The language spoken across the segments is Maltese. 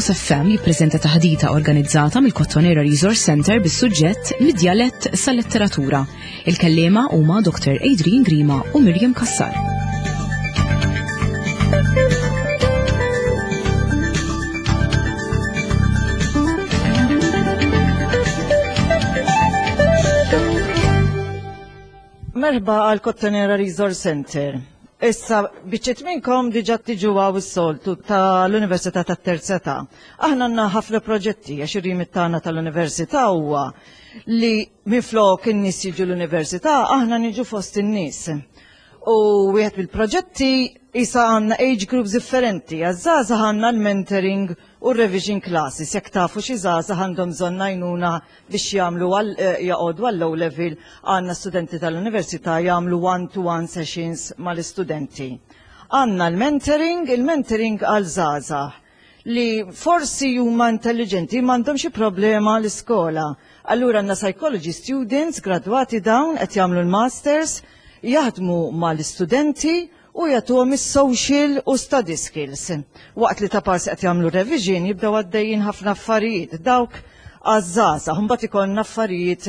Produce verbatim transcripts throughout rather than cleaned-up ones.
Campus F M jippreżenta taħdita organizzata mill-Cottonera Resource Center bis-suġġett Mid-djalett sal-letteratura. Il-kellima huma Doktor Adrian Grima u Miriam Kassar. Merħba għal Cottonera Resource Center. Issa, biċċet minnkom diġa tiġu għaw s-soltu tal-Università tat-Terzeta. Aħna għanna ħafna proġetti, għax ir-rimit tagħna tal-Università huwa li minflok in-nies jiġu l-Università, aħna niġu fost in-nies. U wieħed mill-proġetti isa għandna age groups differenti, għaż-żgħażagħ għandna l-mentoring u revision classes, jekk tafu xi żgħażagħ għandhom bżonn għajnuna biex jagħmlu jaqgħodu għal low level, għandna studenti tal-università jagħmlu one-to-one sessions mal-istudenti. Għandna l-mentoring, il-mentoring għal żgħażagħ li forsi huma intelligenti m'għandhom xi problema l-iskola. Allura għandna psychology students gradwati dawn qed jagħmlu l-masters, jaħdmu mal-istudenti u jagħtuhom is-social u study skills. Waqt li ta' parsi qed jagħmlu revision jibdew għaddejjin ħafna affarijiet dawk għaż-żgħażagħ. Imbagħad ikollna affarijiet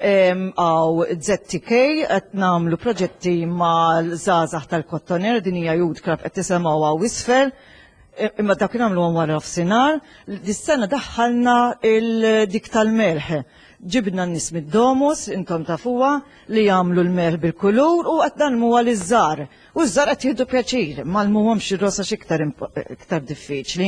għaw Z T K qed nagħmlu proġetti mal-żgħażagħ tal-Cottonera, din hija Youth Club qed tisemgħuha wisfer, imma dak nagħmluhom wara f'sinar. Dis-sena daħħalna il-dik tal-melħ. Ġibna n-nies mid-domus, intom tafuha, li jagħmlu l-melħ bil-kulur u qed nagħmluha liż-żgħar. U ż-żgħar qed jieħdu pjaċir, m'għallmuhomx ir-rosa x'iktar iktar diffiċli.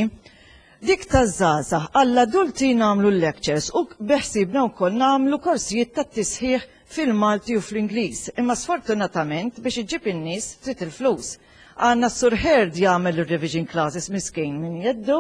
Dik taż-żgħażagħ għall-adulti nagħmlu l-lectures u beħsibna wkoll nagħmlu korsijiet tat-tisħiħ fil-Malti u fl-Ingliż. Imma sfortunatament biex iġġib in-nies trid il-flus. Għandna s-Sur Herd jagħmel ir-revision classes miskejn min jeddu,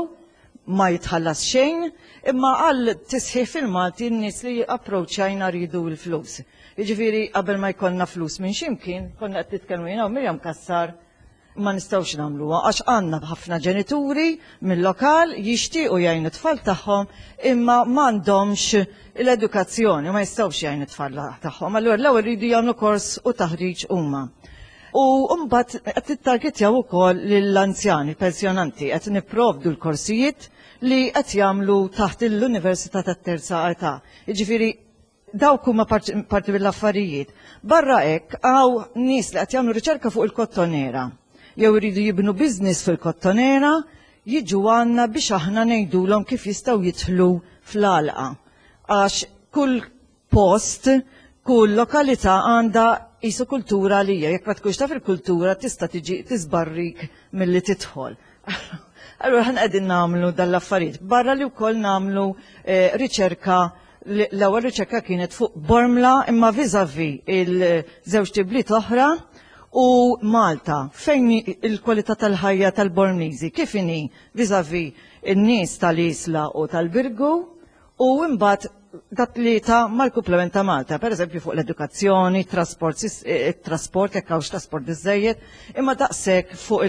ma jitħallas xejn, imma għal tisħiħ fil-Malti n-nies li approċċajna rridu l-flus. Jiġifieri qabel ma jkollna flus minn ximkien, konna qed titkellmu jiena u Miriam Kassar ma nistgħux nagħmluha għax għandna ħafna ġenituri mill-lokal jixtiequ jgħinu t-tfal tagħhom imma m'għandhomx l-edukazzjoni, ma jistgħux jgħinu t-tfal tagħhom. Allura l-ewwel jridu jagħmlu kors u taħriġ huma. U mbagħad qed tittargetjaw ukoll lill-anzjani, pensjonanti, qed nipprovdu l-korsijiet li qed jagħmlu taħt l-Università tat-Terza Età. Jiġifieri dawk huma parti mill-affarijiet. Barra hekk hawn nies li qed jagħmlu riċerka fuq il-Cottonera jew iridu jibnu business fil-Cottonera, jiġu għandna biex aħna ngħidulhom kif jistgħu jidħlu fl-għalqa. Għax kull post, kull lokalità għandha qisu kultura li hija, jekk ma tkunx taf il-kultura tista' tiġi tisbarrik milli tidħol. Allura ħan qegħdin nagħmlu dal-affarijiet. Barra li wkoll nagħmlu riċerka, l-ewwel riċerka kienet fuq Bormla imma viżavi il-żewġ tibliet oħra u Malta fejn il-kwalità tal-ħajja tal-Bormliżi kif inhi viżavi in-nies tal-Isla u tal-Birgu u mbagħad dat-tlieta mal-kumplament ta' Malta, pereżempju fuq l-edukazzjoni, trasport, trasport jekk hawnx trasport biżżejjed, imma daqshekk fuq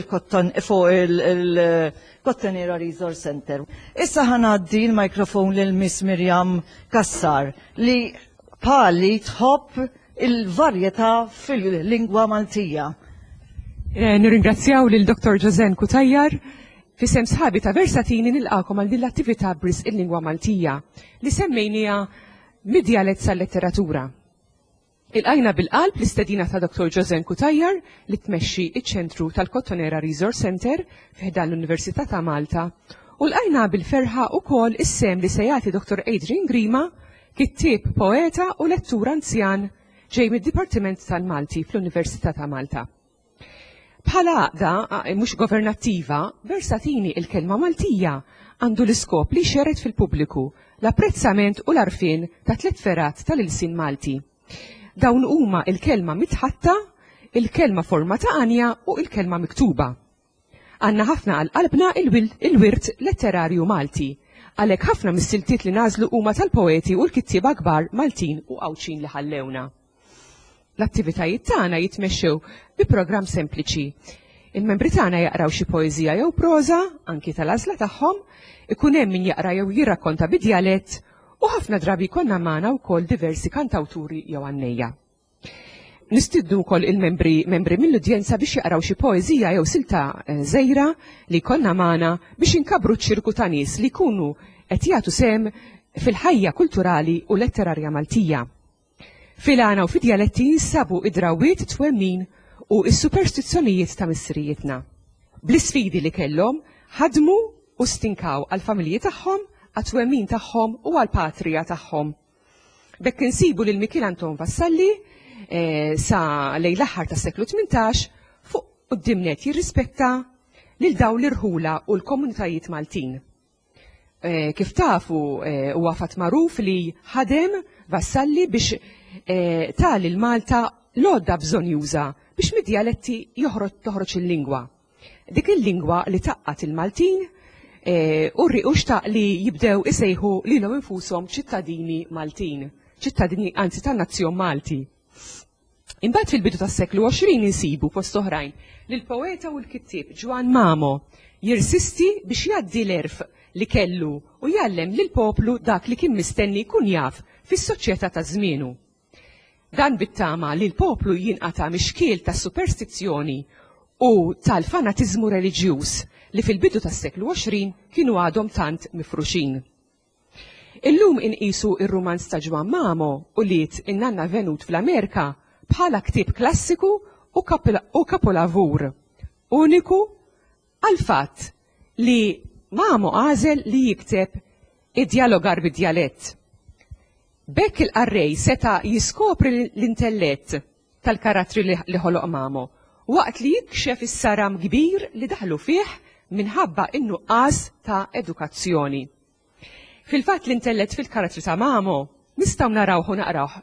il-Cottonera Resource Center. Issa ħanaddi l-mikrofon lil Miss Miriam Kassar li bħali tħobb il-varjetà fil-lingwa Maltija. Nirringrazzjaw lil Doktor Ġożen Kutajjar Fisem sħabi ta' Versatini nilqakom għal din l-attività bris il-lingwa Maltija li semmejnija Mid-djalett sal-letteratura. Il-qajna bil-qalb l-istedina ta' Doktor Ġożen Kutajjar li tmexxi iċ-ċentru tal-Cottonera Resource Center fiħdan l-Università ta' Malta u l-qajna bil-ferħa ukoll is-sem li se jagħti Doktor Adrian Grima, kittieb, poeta u lettur anzjan ġej mid-Dipartiment tal-Malti fl-Università ta' Malta. Bħala għaqda mhux governattiva, Versatini il-kelma Maltija għandu l-iskop li xeret fil-pubbliku l-apprezzament u l-arfin ta' tliet ferat tal-ilsin Malti. Dawn huma il-kelma mitħatta, il-kelma forma ta' anja u il-kelma miktuba. Għanna ħafna għal qalbna il-wirt letterarju Malti, għalhekk ħafna mis-siltiet li nażlu huma tal-poeti u l-kittieba kbar Maltin u Awċin li ħallewna. L-attivitajiet tagħna jitmexxew bi programm sempliċi. Il-membri tagħna jaqraw xi poeżija jew proża, anki tal-għażla tagħhom, ikun hemm min jaqra jew jirrakkonta bid-djalett u ħafna drabi konna magħna wkoll diversi kantawturi jew għannejja. nistiddu wkoll il-membri membri mill-udjenza biex jaqraw xi poeżija jew silta żejra li jkollna magħna biex inkabru ċ-ċirku ta' nies li jkunu qed jagħtu sem fil-ħajja kulturali u letterarja Maltija. Fil-għana u fid-dialetti jinsabu id-drawiet twemmin u s-superstizzjonijiet ta' missirijietna. Bl-isfidi li kellhom ħadmu u stinkaw għal-familji tagħhom, għat-twemmin tagħhom u għal-patrija tagħhom. Bekk insibu lil Mikil Anton Vassalli e, sa lejn l-aħħar tas-seklu tmintax fuq qudiemnet jirrispetta lil dawn l-irħula u l-komunitajiet Maltin. E, kif tafu huwa e, fatt magħruf li ħadem Vassalli biex e, tali l-Malta l-għodda bżonn juża biex mid-dialetti joħroġ toħroġ il-lingwa. Dik il-lingwa li taqqat il-Maltin e, u rriqu xtaq li jibdew isejħu lilhom infushom ċittadini Maltin, ċittadini anzi tan-nazzjon Malti. Imbagħad fil-bidu tas-seklu għoxrin insibu post oħrajn li l-poeta u l-kittieb Ġwan Mamo jirsisti biex jgħaddi l-erf li kellu u jgħallem lil poplu dak li kien mistenni jkun jaf fis-soċjetà ta' żmienu. Dan bit-tama li l-poplu jinqata' mixkiel ta' superstizzjoni u tal-fanatiżmu reliġjuż li fil-bidu tas-seklu għoxrin kienu għadhom tant mifruxin. Illum inqisu ir-rumanz ta' Ġwan Mamo u liet in-nanna venut fl-Amerika bħala ktieb klassiku u kapolavur uniku għal fatt li Mamo għażel li jikteb id-dialogar bid-dialett. Bekk il-qarrej seta jiskopri l-intellett tal-karattri li ħoloq Mamo waqt li jikxef is-saram kbir li daħlu fih minħabba in-nuqqas ta' edukazzjoni. Fil-fatt l-intellett fil-karattri ta' Mamo nistgħu narawh u naqrawh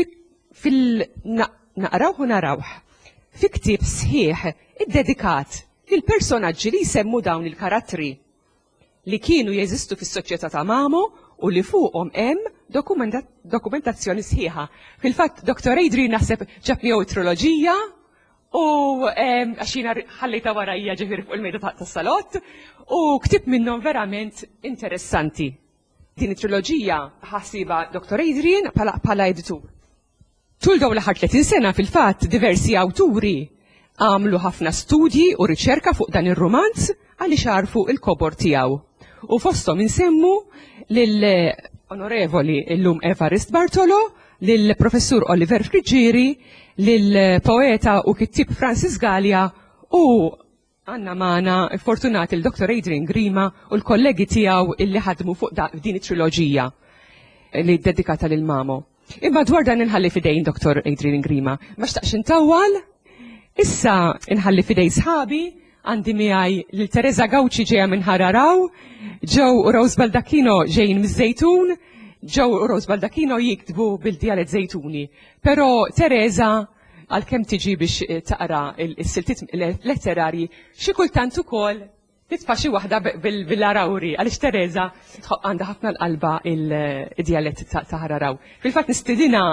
fil-naqrawh u narawh fi ktieb sħiħ iddedikat lil personaġġi li jsemmu dawn il-karattri li kienu jeżistu fis-soċjetà ta' Mamo u li fuqhom hemm dokumentazzjoni sħiħa. Fil-fatt Doktor Adrian naħseb ġabni jew triloġija u għaxina ħallejta warajja ġifieri fuq il-mejda tas-salott u ktib minnhom verament interessanti. Din it-triloġija ħassiba Doktor Adrian bħala editur. Tul dawn l-aħħar tletin sena fil-fatt diversi awturi għamlu ħafna studji u riċerka fuq dan ir-romanz għaliex għarfu il-kobor tiegħu. U fosthom insemmu lill-onorevoli illum Evarist Bartolo, lill-professur Oliver Friġġieri, lill-poeta u kittib Francis Gallia u għanna maħna fortunati il-Doktor Adrian Grima u l-kollegi tiegħu illi ħadmu fuq din it-triloġija li dedikata lil Mamo. Imma dwar dan inħalli fidejn Doktor Adrian Grima. Ma xtaqx intawwal, issa inħalli fidej sħabi għandi miegħi lil Teresa Gawċi ġejja minn Ħararaw, Joe u Rose Baldacchino ġejjin miż-Żejtun, Joe u Rose Baldacchino jiktbu bil-dialett Żejtuni. Però Teresa għalkemm tiġi biex taqra is-siltiet letterarji xi kultant ukoll titfa' xi waħda bil-Arawri għaliex Teresa għandha ħafna l-qalba il-dialett ta' Ħararaw. Fil-fatt nistidina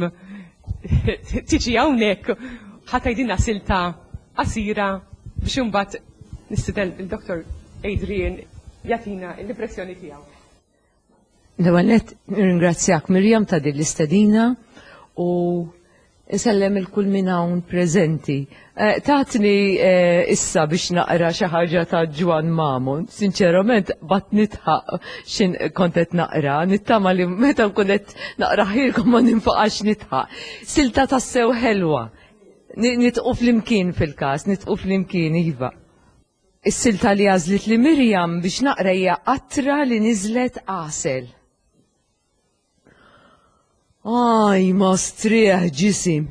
tiġi hawnhekk ħatajdilna silta qasira biex imbagħad nistidel il-Doktor Adrian jagħtina l-impressjoni tiegħu. L-ewwel nett nirringrazzjak Mirjam ta' din l-istedina u nsellem il-kull minn hawn preżenti. Tatni issa biex naqra xi ħaġa ta' Ġwan Mamo. Sinċerament bat nitħaq xin kontet naqra, nittama li meta nkun qed naqra ħilkom ma ninfaqax nitħaq. Silta tassew ħelwa. Nitqu fl-imkien fil-każ, nitqu fl-imkien iva. Is-silta li għażlit li Mirjam biex naqra hija qatra li niżlet qasel. Aj, ma strieħ ġisim.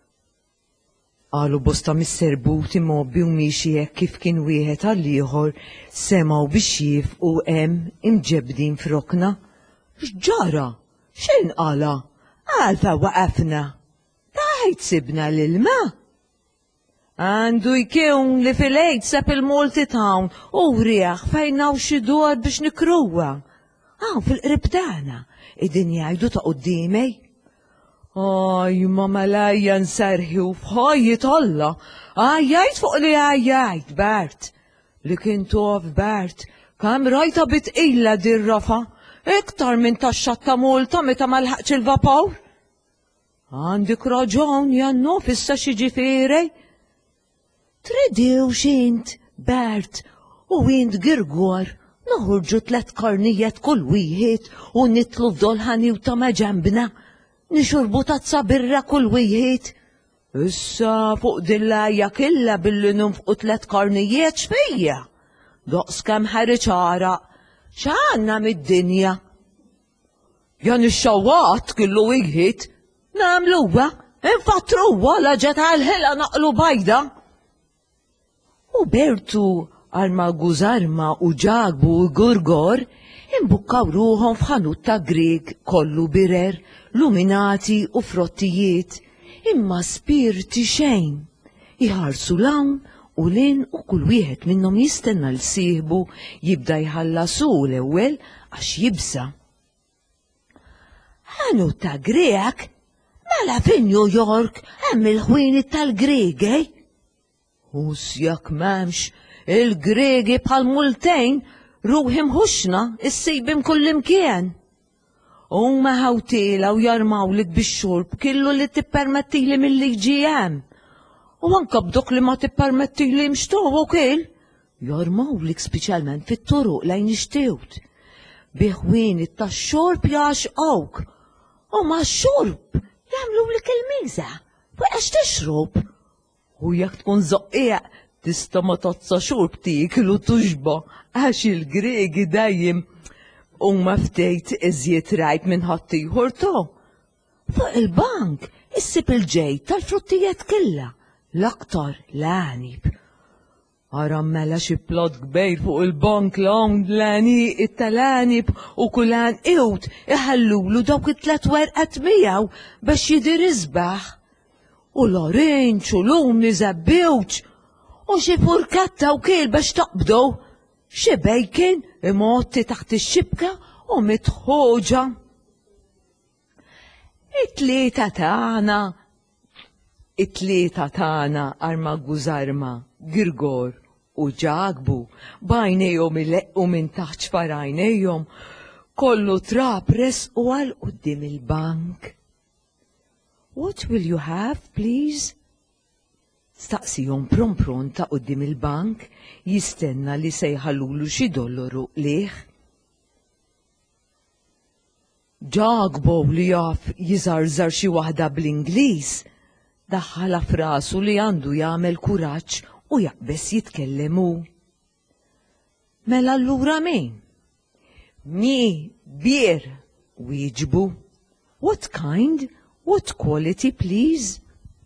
Qalu bosta mis-serbuti mobbi u miexi hekk kif kien wieħed għal ieħor semgħu biex jifqu hemm imġebdin frokna. X'ġara? X'in qala? Għalfa waqafna. Taħt sibna l-ilma. Għandu jkun li fil-ejt sab il-Multi Town u rieħ fejnaw xi dwar biex nikruwa. Għaw fil-qrib tagħna, id-din jgħidu ta' qudiemej. Aj, ma malajja nsarħi u fħajjit Alla. Għajjajt fuq li għajjajt, Bert. Li kien tof Bert, kam rajta bitqilla dir-rafa, iktar minn taxxat ta' multa meta ma lħaqx il-vapawr. Għandik raġun, jannu, fissa xiġifieri. Tridiw xint, Bert, u int Girgor, noħorġu tlet karnijiet kull wieħed u nitlu f'dolħani u ta' ġembna, nixurbu tazza birra kull wieħed. Issa fuq dillajja killa billi nunfqu tlet karnijiet xfejja. Doqs kem ħariċara, x'għandna mid-dinja. Jan ix-xawat killu wieħed, nagħmluha, infattruha la ġet għal-ħela naqlu bajda. U Bertu Arma Guzarma u Ġagbu u Gurgor imbukkaw ruħom f'ħanut ta' Grieg kollu birer, luminati u frottijiet, imma spirti xejn. Iħarsu lawn u lin u kull wieħed minnhom jistenna l-sieħbu jibda jħallasu l-ewwel għax jibsa. Ħanut ta' Grieg mela fin New York hemm il-ħwienet tal-Griegi. Hus jak m'hemmx il-Griegi bħal multejn ruħim ħuxna issejbim kullimkien. Huma ħawtila u jarmawlik bix-xorb killu li tippermettili mill-liġi hemm. U anka b'dok li ma tippermettili mxtuħ ukoll. Jarmawlik speċjalment fit-turuq lejn ixtewt. Biħwienet tax-xorb jaxqawk. U ma x-xorb jagħmlulik il-miża. Fuq għax tixrob. U jekk tkun zoqqieq tista' ma tazza xorb tieklu tuxba għax il-Griegi dejjem huma ftejt iżjed rajt minn ħaddieħor to. Fuq il-bank issib il-ġejt tal-fruttijiet killa, l-aktar l-għanib. Aram mela xi plot kbejr fuq il-bank l-hawn l-għaniq tal-għanib u kull iwt iħallulu dawk it-tlet werqat miegħu biex jidir isbaħ. U l-oranġ u l-umni żabbewġ u xi furkatta wkoll biex taqbdow. Xi bejkien imotti taħt ix-xibka u mitħoġa. It-tlieta tagħna, it-tlieta tagħna Arma Guzarma, Girgor u Ġagbu bajnejhom ileqqu minn taħt xfarajnejhom kollu trab resqu għal quddiem il-bank. What will you have, please? Staqsijom prom-prom ta' qudiem il-bank jistenna li se jħallulu xi dollaru liħ. Ġagbu li jaf jiżarżar xi waħda bl-Ingliż daħħala f'rasu li għandu jagħmel kuraġġ u jaqbes jitkellemu. Mela allura min? Mi bier wieġbu. What kind? What quality, please?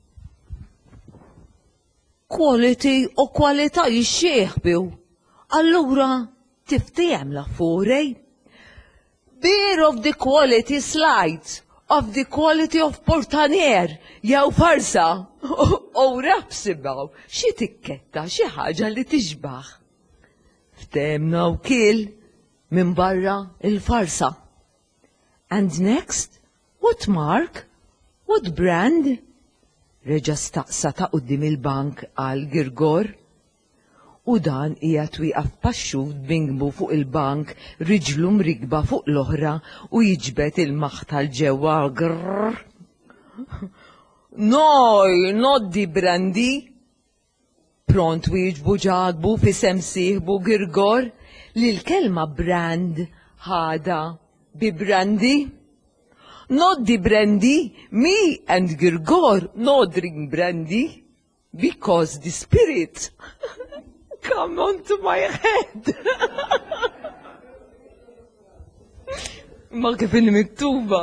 Quality u kwalità jixxieħbu. Allura tiftijem la furej. Beer of the quality slides, of the quality of portanier, jew farsa, u rabsibaw, xi tikketta, xi ħaġa li tixbaħ. Ftemna wkoll minn barra il-farsa. And next, what mark? What brand? Reġa staqsa ta' qudiem il-bank għal Girgor. U dan hija twieqaf paxxuf bingbu fuq il-bank, riġlu mrikba fuq l-oħra u jiġbed il-maħtal ġewwa grrr. Noj, noddi brandi. Pront wieġbu Ġagbu fisem sieħbu Girgor li l-kelma brand ħada bi brandi. Noddi brandy, me and Girgor not drink brandy, because the spirit come onto my head. Ma kif miktuba.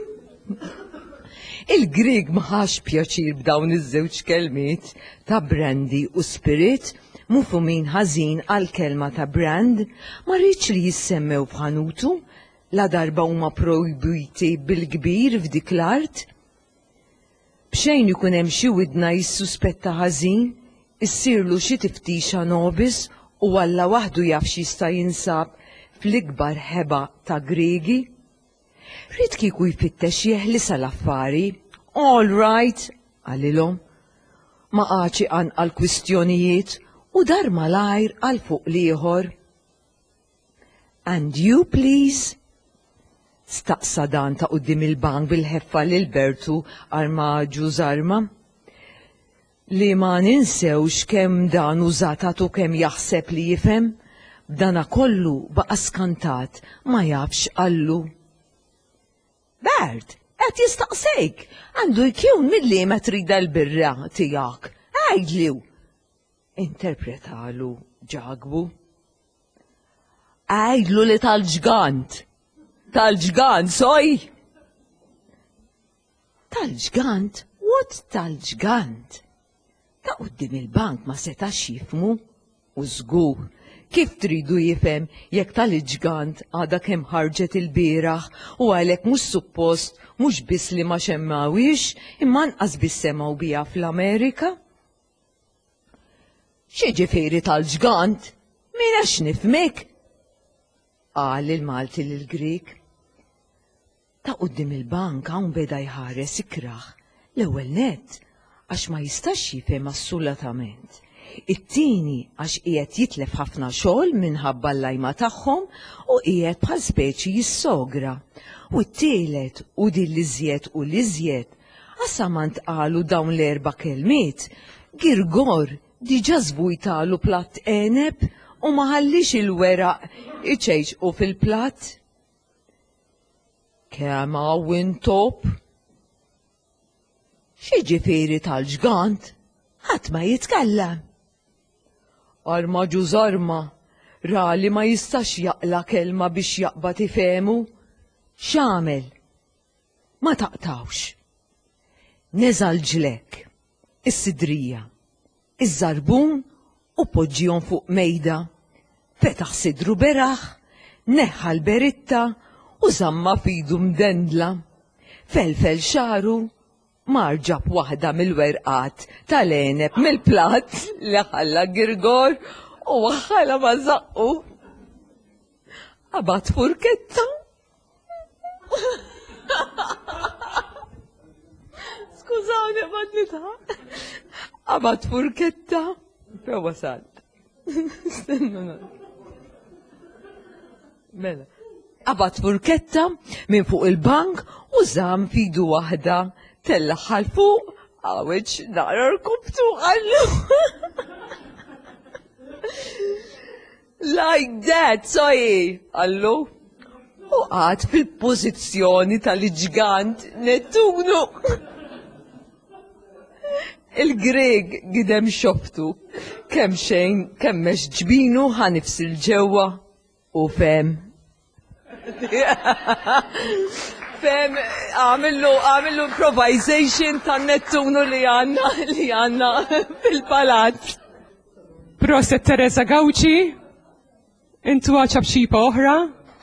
Il-Grieg maħax pjaċir b'dawn iż-żewġ kelmiet ta' brandy u spirit, mufhumin ħażin għal kelma ta' brand, ma rridx li jissemmew b'ħanutu. La darba huma projbiti bil-kbir f'dik l-art. B'xejn ikun hemm xi widna jissuspetta ħażin, issirlu xi tiftixa nobis u alla waħdu jaf x'jista' jinsab fl-ikbar ħeba ta' Griegi. Rid kieku jfittex jeħlisa l-affari. All right, għalilhom. Ma qaċi għan għal-kwistjonijiet u dar malajr għal fuq liħor. And you, please? Staqsa dan ta' qudiem il-bank bil-ħeffa lil Bertu arma ġuż arma. Li ma ninsewx kemm dan użatatu kemm jaħseb li jifhem, b'dana kollu baqa' skantat ma jafx qallu. Bert, qed jistaqsejk, għandu jkun milli ma trida l-birra tiegħek. Għajdliw. Interpretalu ġagbu. Għajdlu li tal-ġgant. Tal-ġgant, soj! Tal-ġgant? What tal-ġgant? Ta' qudiem il-bank ma setax jifmu u żgur kif tridu jifhem jekk tal-ġgant għadha kemm ħarġet il-bieraħ u għalhekk mhux suppost mhux biss li ma xemmawix imma nqas biss semgħu biha fl-Amerika. Xi ġifieri tal-ġgant? Min għax nifmek? Qal il-Malti lill-Grik. Ta' qudiem il-bank hawn beda jħares ikraħ. L-ewwel nett għax ma jistax jifhem assolatament. It-tieni għax qiegħed jitlef ħafna xogħol minħabba l-lajma tagħhom u qiegħed bħal speċi jissogra. U t-tielet u din li żjed u li żjed għasamant qalu dawn l-erba' kelmiet, Girgor diġà żvujtalu platt eneb u ma ħallix il-weraq iċejċqu fil-platt. Kemm hawn top? Xi ġifieri tal-ġgant? Ħadd ma jitkellem. Arma ġuż arma, ra li ma jistax jaqla kelma biex jaqbad ifehmu. X'għamel? Ma taqtawx. Neżal ġlek, is-sidrija, iż-żarbun u poġġihom fuq mejda. Fetaħ sidru beraħ, neħħa l-beritta u żamma fidu mdendla. Felfel xaru, marġab waħda mill-werqat tal-eneb mill-platt li ħalla Girgor u waħħala ma zaqqu. Qabat furketta. Skużawni ma nidħaq. Qabat furketta. Few wasalt. Mela. Qabat furketta minn fuq il-bank u żamm fidu waħda tellaħħal fuq għawiex nara rkubtu għallu. Like that, soji, għallu. U għad fil-pozizjoni tal-ġgant Nettunu. Il-Greg gidem xoftu, kemm xejn, kemm mex ġbinu ħanifsil ġewwa u fem. Fem, għamillu, għamillu improvisation ta' Nettunu li għanna, li għanna fil-palat. Proset Teresa Gawci, intu għaċab xipa oħra.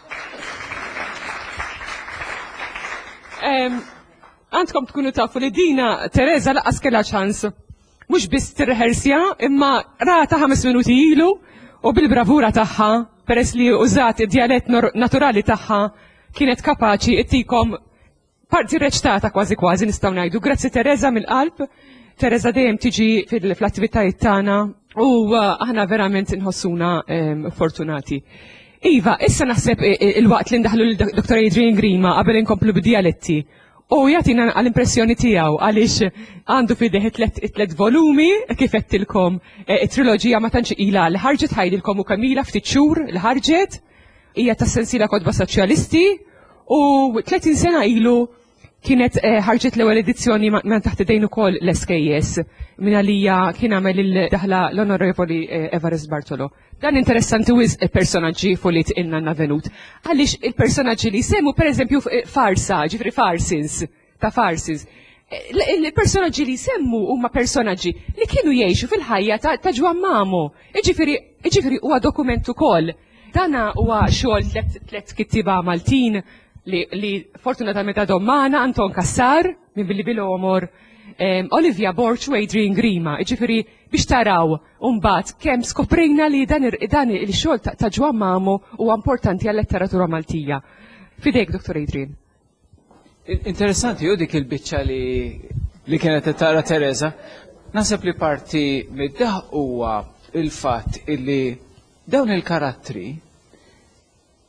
Għandkom tkunu tafu li dina Teresa laqqas kella ċans. Mux biss tirreħersja, imma rata ħames minuti ilu u bil-bravura tagħha, peress li użat id-dialett naturali tagħha, kienet kapaċi ittikom parti reċtata kważi kważi nistgħu ngħidu. Grazzi Teresa mill-qalb. Teresa dejjem tiġi fil-attivitajiet tagħna u aħna verament inħossuna fortunati. Iva, issa naħseb il-waqt li ndaħlu l-Doktor Adrian Grima qabel inkomplu b'dialetti. U jatina għal-impressjoni tijaw, għalix għandu fideħ tlet volumi, kifettilkom triloġija ma tanċi ila l-ħarġet ħajdilkom u kamila ftit xhur l-ħarġet, hija ta' sensila kodba soċjalisti, u tletin sena ilu kienet ħarġet l-ewwel edizzjoni ma taħt idejn ukoll l-S K S, minn għalija kien għamel il-daħla l-Onorevoli Evarist Bartolo. Dan interessanti wiz il-personaġġi fuq inna navenut. Għaliex il-personaġġi li semmu per eżempju farsa, ġifri farsins, ta' farsis. Il-personaġġi li semmu huma personaġġi li kienu jgħixu fil-ħajja ta' ġwan mamu. Ġifri huwa dokument ukoll. Dana huwa xogħol tliet kittiba Maltin li fortunatament għadhom magħna, Anton Kassar minn Billi Bil-Omor, Olivia Borch u Adrian Grima, ġifiri biex taraw umbat kem skoprejna li dan il-xol ta' ġwan mamu u importanti għall-letteratura Maltija. Fidejk, Doktor Adrian. Interessanti, u dik il-bicċa li kienet tara Teresa, nasab li parti mid-daħ huwa il-fat illi dawn il-karattri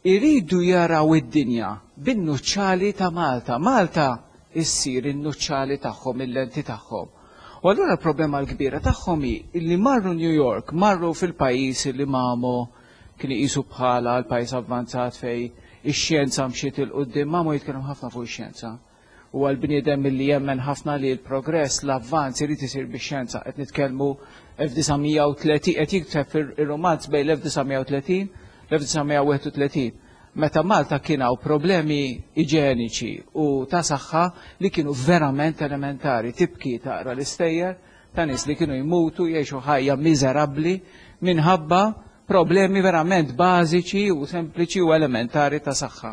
iridu jaraw id-dinja bin-nuċċali ta' Malta. Malta issir in-nuċċali tagħhom, il-lenti tagħhom. U allura l-problema l-kbira tagħhom hi li marru New York, marru fil-pajjiż li mamu kien iqisu bħala l-pajjiż avvanzat fej ix-xjenza mxiet il-qudiem, mamu jitkellmu ħafna fuq ix-xjenza. U għal-bniedem li jemmen ħafna li l-progress, l-avvanz irid isir bix-xjenza. Qed nitkellmu elf tisa' u tletin, qed jikteb ir-romanz bejn l-elf tisa' u tletin l-elf tisa' u wieħed u tletin. Meta Malta kienaw problemi iġeniċi u ta' saħħa li kienu verament elementari, tibki taqra l-istejjer ta' nies li kienu jmutu jgħixu ħajja miżerabbli minħabba problemi verament bażiċi u sempliċi u elementari ta' saħħa.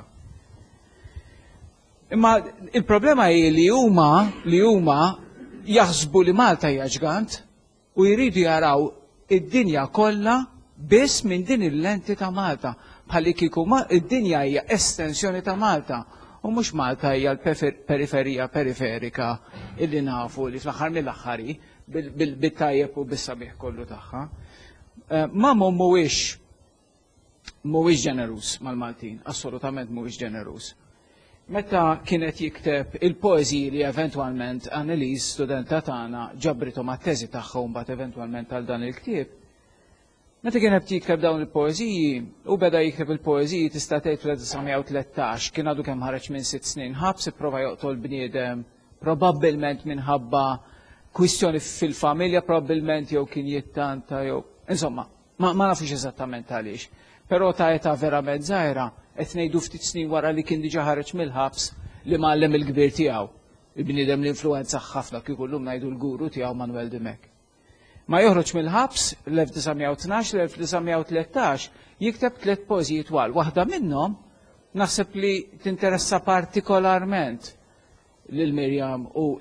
Imma il-problema hi li huma li huma jaħsbu li Malta hija ġgant u jridu jaraw id-dinja kollha biss minn din il-lenti ta' Malta. Bħalli kieku id-dinja hija estensjoni ta' Malta u mhux Malta hija l-periferija periferika illi nafu li fl-aħħar mill-aħħari bil-tajjeb u bis-sabiħ kollu tagħha. Mamu mhuwiex mhuwiex ġeneruż mal-Maltin, assolutament mhuwiex ġeneruż. Meta kienet jikteb il-poeżiji li eventwalment Annelies, studenta tagħna, ġabritu mat-teżi tagħha u mbagħad eventwalment għal dan il-ktieb, meta kien qed jikteb dawn il-poeżiji u beda jikteb il-poeżiji tista' tgħid fl-elf tisa' u tletax kien għadu kemm ħareġ minn sitt snin ħabs ipprova joqtol bniedem probabbilment minħabba kwistjoni fil-familja, probabbilment jew kien jittanta jew insomma ma nafux eżattament għaliex. Però ta' età verament żgħira qed ngħidu ftit snin wara li kien diġà ħareġ mill-ħabs li mgħallem il-kbir tiegħu. Il-bniedem l-influenza ħafna kieku llum ngħidu l-guru tiegħu Manuel Dimek. Ma joħroġ mill-ħabs l-elf tisa' u tnax l-elf tisa' u tletax jikteb tliet poeżiji twal. Waħda minnhom naħseb li tinteressa partikolarment lil Mirjam u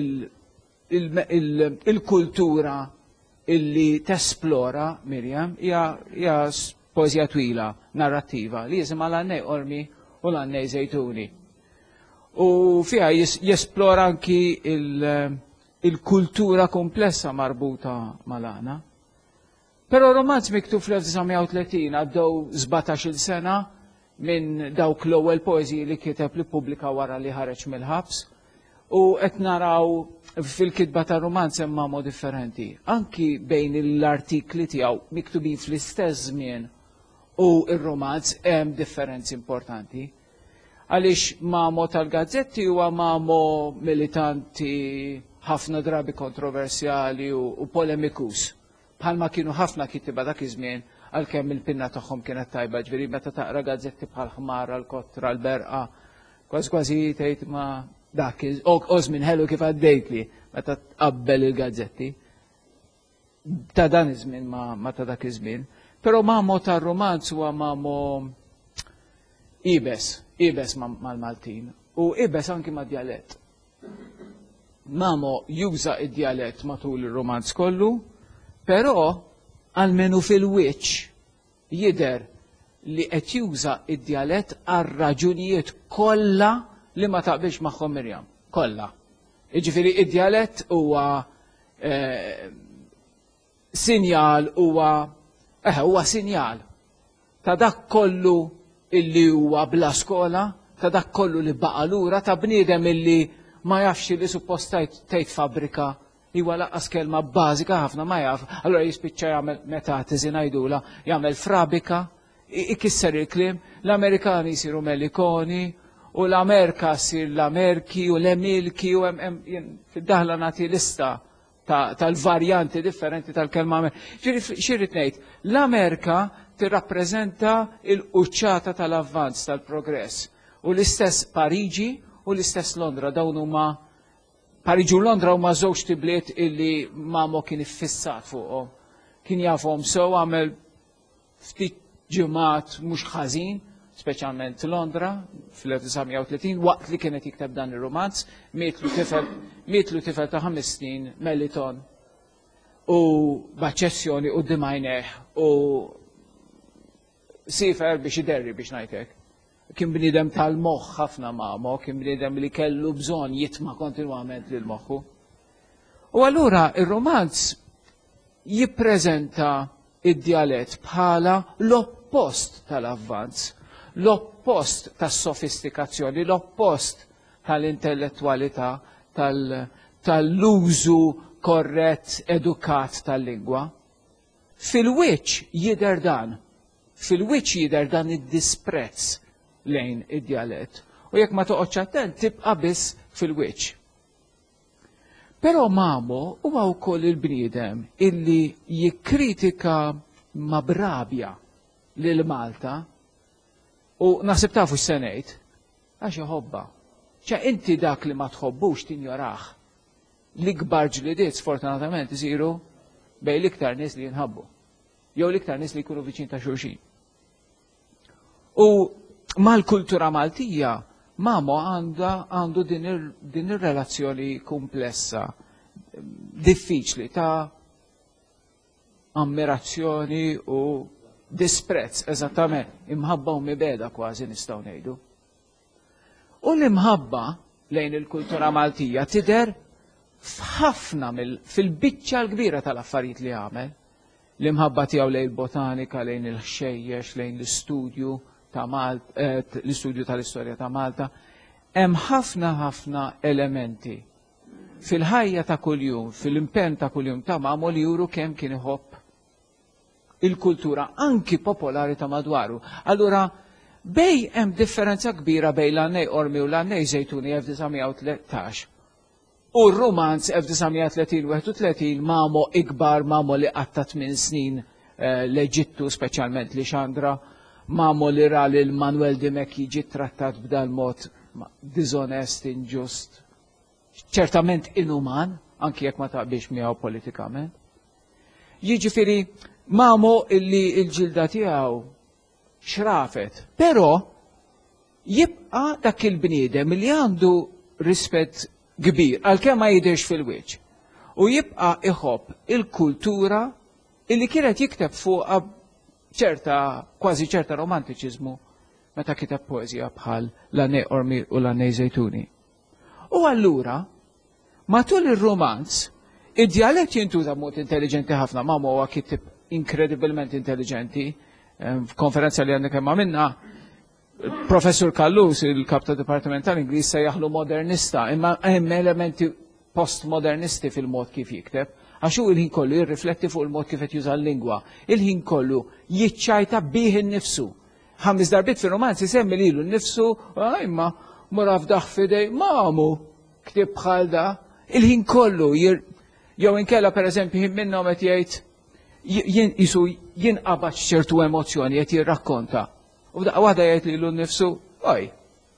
il-kultura illi tesplora Mirjam hija poeżija twila, narrattiva li jisimha l-Għannej Ormi u l-Għannej Żejtuni. U fiha jesplora anki il- il-kultura komplessa marbuta mal-għana. Pero romanz miktub fl-elf tisa' u tletin għaddew żbatax-il sena minn dawk l-ewwel poeżiji li kiteb li pubblika wara li ħareġ mill-ħabs u qed naraw fil-kitba ta' romanz hemm mamo differenti. Anki bejn l-artikli tiegħu miktubin fl-istess żmien u r-romanz hemm differenzi importanti. Għaliex mamo tal-gazzetti huwa mamo militanti ħafna drabi kontroversjali u, u polemikus. Bħalma kienu ħafna kittiba dak iż-żmien għalkemm il-pinna tagħhom kienet tajba, ġifieri meta taqra gazzetti bħal ħmara, l-Kottra, l-Berqa, kważi kważi tgħid ma dak ożmin ħelu kif għaddejtli meta tqabbel il-gazzetti. Ta' dan iż-żmien ma, ma ta' dak iż-żmien. Però mamo tar-romanz huwa mamo ibes, ibes mal-Maltin u ibes anki ma' djalett. Mamo juża id-djalett matul ir-romanz kollu, però almenu fil-wiċċ jidher li qed juża id-djalett għal raġunijiet kollha li ma taqbilx magħhom Mirjam, kollha. Jiġifieri id-djalett huwa eh, sinjal huwa eh huwa sinjal ta' dak kollu illi huwa bla skola, ta' dak kollu li baqa' lura, ta' bniedem illi ma jafx li suppost tgħid fabbrika huwa laqqas kelma bażika ħafna ma jaf, allura jispiċċa jagħmel metatiżi ngħidula, jagħmel frabika, ikisser il-kliem, l-Amerikani jsiru Melikoni u l-Amerika ssir l-Amerki u l-Emilki u fid-daħla nagħti lista tal-varjanti differenti tal-kelma. Xirrid ngħid, l-Amerika tirrappreżenta l-quċċata tal-avvanz tal-progress u l-istess Pariġi u l-istess Londra dawn huma Pariġi u Londra huma żewġ tibliet illi mamo kien iffissat fuqhom. Kien jafhom sew għamel ftit ġimgħat mhux ħażin, speċjalment Londra fl-elf tisa' u tletin waqt li kienet jikteb dan ir-romanz, mietlu tifel mietlu tifel ta' ħames snin Meliton u b'aċċessjoni quddiem għajnejh u sifer biex iderri biex ngħidlek. Kien bniedem tal-moħħ ħafna mamo, kien bniedem li kellu bżonn jitma' kontinwament lil moħħu. U allura ir-romanz jippreżenta id-djalett bħala l-oppost tal-avvanz, l-oppost tas-sofistikazzjoni, l-oppost tal-intellettualità, tal-użu korrett, edukat tal-lingwa. Fil-wiċċ jider dan, fil-wiċċ jider dan id-disprezz lejn id-dialett. U jekk ma toqgħodx attent tibqa' biss fil-wiċċ. Però Mamo huwa wkoll il-bniedem illi jikkritika ma' brabja lil Malta u naħseb tafu x'se ngħid għax iħobba. ċa inti dak li ma tħobbux tinjoraħ. L-ikbar ġlidiet sfortunatament isiru bej l-iktar nies li jinħabbu. Jew l-iktar nies li jkunu viċin ta' xulxin. U mal-kultura Maltija Mamo għandu din ir-relazzjoni komplessa, diffiċli ta' ammirazzjoni u disprezz, eżattament, imħabba u mibeda kważi nistgħu ngħidu. U l-imħabba lejn il-kultura Maltija tidher f'ħafna fil-biċċa l-kbira tal-affarijiet li għamel. L-imħabba tiegħu lejn il-botanika, lejn il-ħxejjex, lejn l-istudju ta' Malta, eh, l-istudju tal-istorja ta' Malta. Hemm ħafna ħafna elementi fil-ħajja ta' kuljum, fil-impenn ta' kuljum ta' Mamo li juru kemm kien iħobb il-kultura anki popolari ta' madwaru. Allura bej hemm differenza kbira bejn l-Annej Ormi u l-Annej Zejtuni elf tisa' tlettax u r-Rumanz elf tisa' tletin wieħed u tletin Mamo ikbar, Mamo li qattat minn snin l-Eġittu, speċjalment li Xandra, Mamo li ra li l-Manuel Dimek jiġi trattat b'dal mod dizonest, inġust, ċertament inuman, anki jekk ma taqbiex miegħu politikament. Jiġifieri Mamo illi l-ġilda tiegħu xrafet, però jibqa' dak il-bniedem li għandu rispett kbir għalkemm ma jidhirx fil-wiċċ. U jibqa' iħobb il-kultura illi kienet jikteb fuqha ċerta, kważi ċerta romantiċiżmu meta kiteb poeżija bħal l-Annej Ormi u l-Annej Zejtuni. U allura, matul ir-romanz, id-dialett jintuża b'mod intelligenti ħafna, Mamo huwa kitib inkredibilment intelligenti. F'konferenza li għandek hemm minna, Professur Kallus, il-kap ta' Dipartiment tal-Ingliż se jaħlu modernista, imma hemm elementi postmodernisti fil-mod kif jikteb, għax hu il-ħin kollu jirrifletti fuq il-mod kif qed juża l-lingwa. Il-ħin kollu jiċċajta bih innifsu. Ħames darbit fir-romanzi semmi lilu nnifsu, imma mura fdaħ fidej, Mamu, ktib bħal da. Il-ħin kollu jew inkella pereżempju ħin minnhom qed jgħid jisu jinqabad ċertu emozzjoni qed jirrakkonta. U f'daqqa waħda jgħid lilu nnifsu, oj,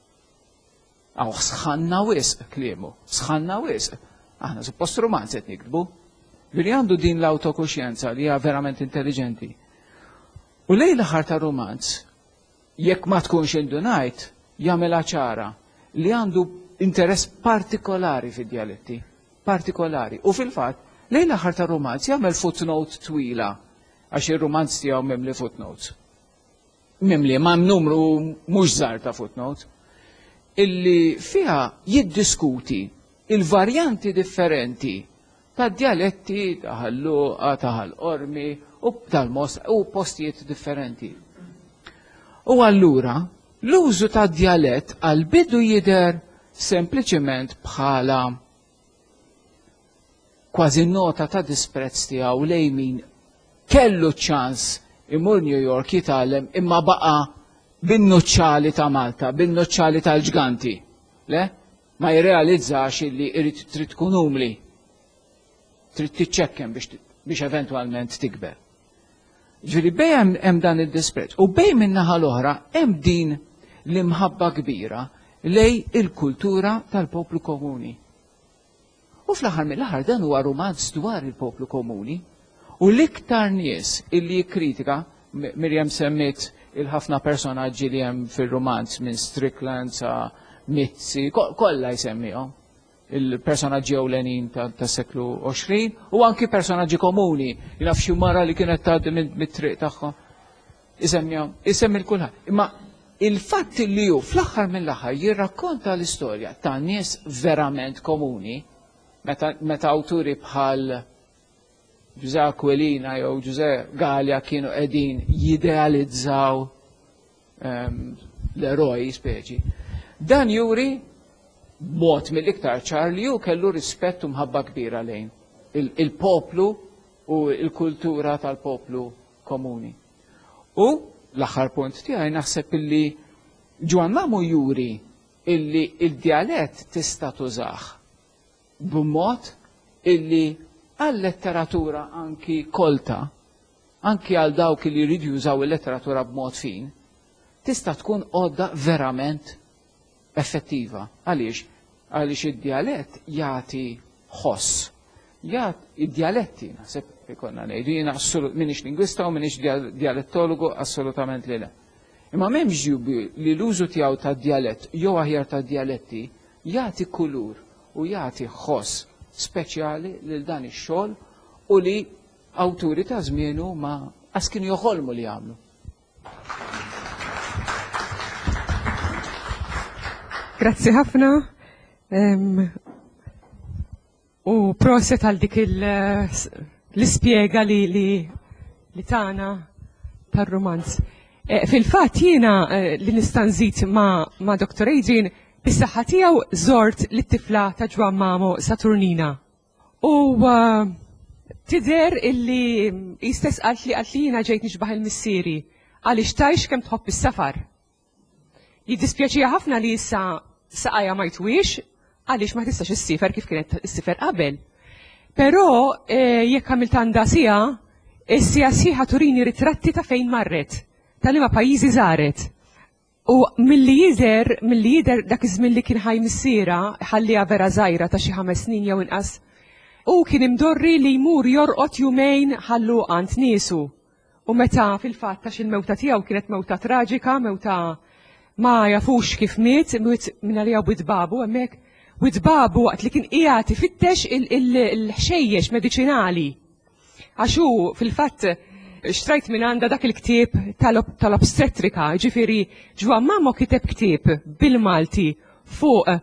għaw sħanna wisq kliemu, sħanna wisq. Aħna suppost romanzi qed nikdbu. Veri għandu din l-autokuxjenza li hija verament intelligenti. U lejn l-aħħar ta' romanz, jekk ma tkunx indunajt, jagħmilha ċara li għandu interess partikolari fid-dialetti, partikolari. U fil-fatt, lejn l-aħħar ta' romanz jagħmel footnote twila, għax ir-romanz tiegħu mimli footnotes. Mimli, ma' numru mhux żgħar ta' footnotes, illi fiha jiddiskuti il-varjanti differenti ta' dialetti, ta' ħalluqa, ta' ħal-ormi, u tal-mos, u postijiet differenti. U allura, l-użu ta' dialett għal-bidu jider sempliciment bħala kważi nota ta' disprezz tiegħu lejn min kellu ċans imur New York jitgħallem imma baqa' bin-nuċċali ta' Malta, bin-nuċċali tal-ġganti. Le? Ma jirrealizzax illi irid trid tkun umli. Trid tiċċekken biex eventwalment tikber. Ġifieri bej hemm dan id-disprezz u bej min-naħa l-oħra hemm din l-imħabba kbira lej il-kultura tal-poplu komuni. U fl-aħħar mill-aħħar dan huwa romanz dwar il-poplu komuni u l-iktar nies illi jikkritika, Mirjam semmit il-ħafna personaġġi li hemm fir-romanz minn Strickland sa Mizzi, kollha jsemmihom. Il-personaġġi ewlenin tas seklu għoxrin u anki personaġġi komuni, jnaf xi mara li kienet tgħaddi mit-triq tagħhom. Isemmi l-kulħadd. Imma il-fatt li hu fl-aħħar mill-aħħar jirrakkonta l-istorja ta' nies verament komuni, meta awturi bħal Giuseppe Aquilina jew Giuseppe Gallia kienu qegħdin jidealizzaw l-eroj speċi. Dan juri b'mod mill-iktar ċar li hu kellu rispett u mħabba kbira lejn il-poplu u l-kultura tal-poplu komuni. U l-aħħar punt tiegħi naħseb illi Ġwan Mamu juri illi il-dialett tista' tużah b'mod illi għal-letteratura anki kolta, anki għal dawk li jridu jużaw il-letteratura b'mod fin, tista' tkun għodda verament effettiva. Għaliex? Għaliex id-dialett jagħti ħoss. Jagħti id-dialetti, naħseb ikonna ngħidu jiena minix lingwista u minix dialettologu assolutament li le. Imma m'hemmx ġubi li l-użu tiegħu tad-dialett jew aħjar tad-dialetti jagħti kulur u jagħti ħoss speċjali lil dan ix-xogħol u li awturi ta' żmienu ma għas kienu joħolmu li jagħmlu. Grazzi ħafna. U proset għal dik l-ispjega li li tagħna tar-romanz. Fil-fatt jiena li nista' nżid ma' Doktor Adrian bis-saħħa tiegħu żort lit-tifla ta' Ġwan Mamu Saturnina. U tidher illi jistess qalt li qalt li jiena ġejt nixbaħ il-missieri għaliex tajx kemm tħobb is-safar. Jiddispjaċija ħafna li issa saqajja ma jtwix għaliex ma tistax issifer kif kienet issifer qabel. Però jekk għamilt għandha sija, is-sija sieħa turini ritratti ta' fejn marret, ta' liema pajjiżi żaret. U milli jidher, milli jidher dak iż-żmien li kien ħaj missiera ħalliha vera żgħira ta' xi ħames snin jew inqas, u kien imdorri li jmur jorqod jumejn ħallu għand niesu. U meta fil-fatt ta' il-mewta tiegħu kienet mewta traġika, mewta ma jafux kif miet, miet minn għalija widbabu, hemmhekk widbabu waqt li kien qiegħed ifittex il-ħxejjex mediċinali. Għaxu fil-fatt xtrajt minn għandha dak il-ktieb tal-obstetrika, ġifieri Ġwan Mamu kiteb ktieb bil-Malti fuq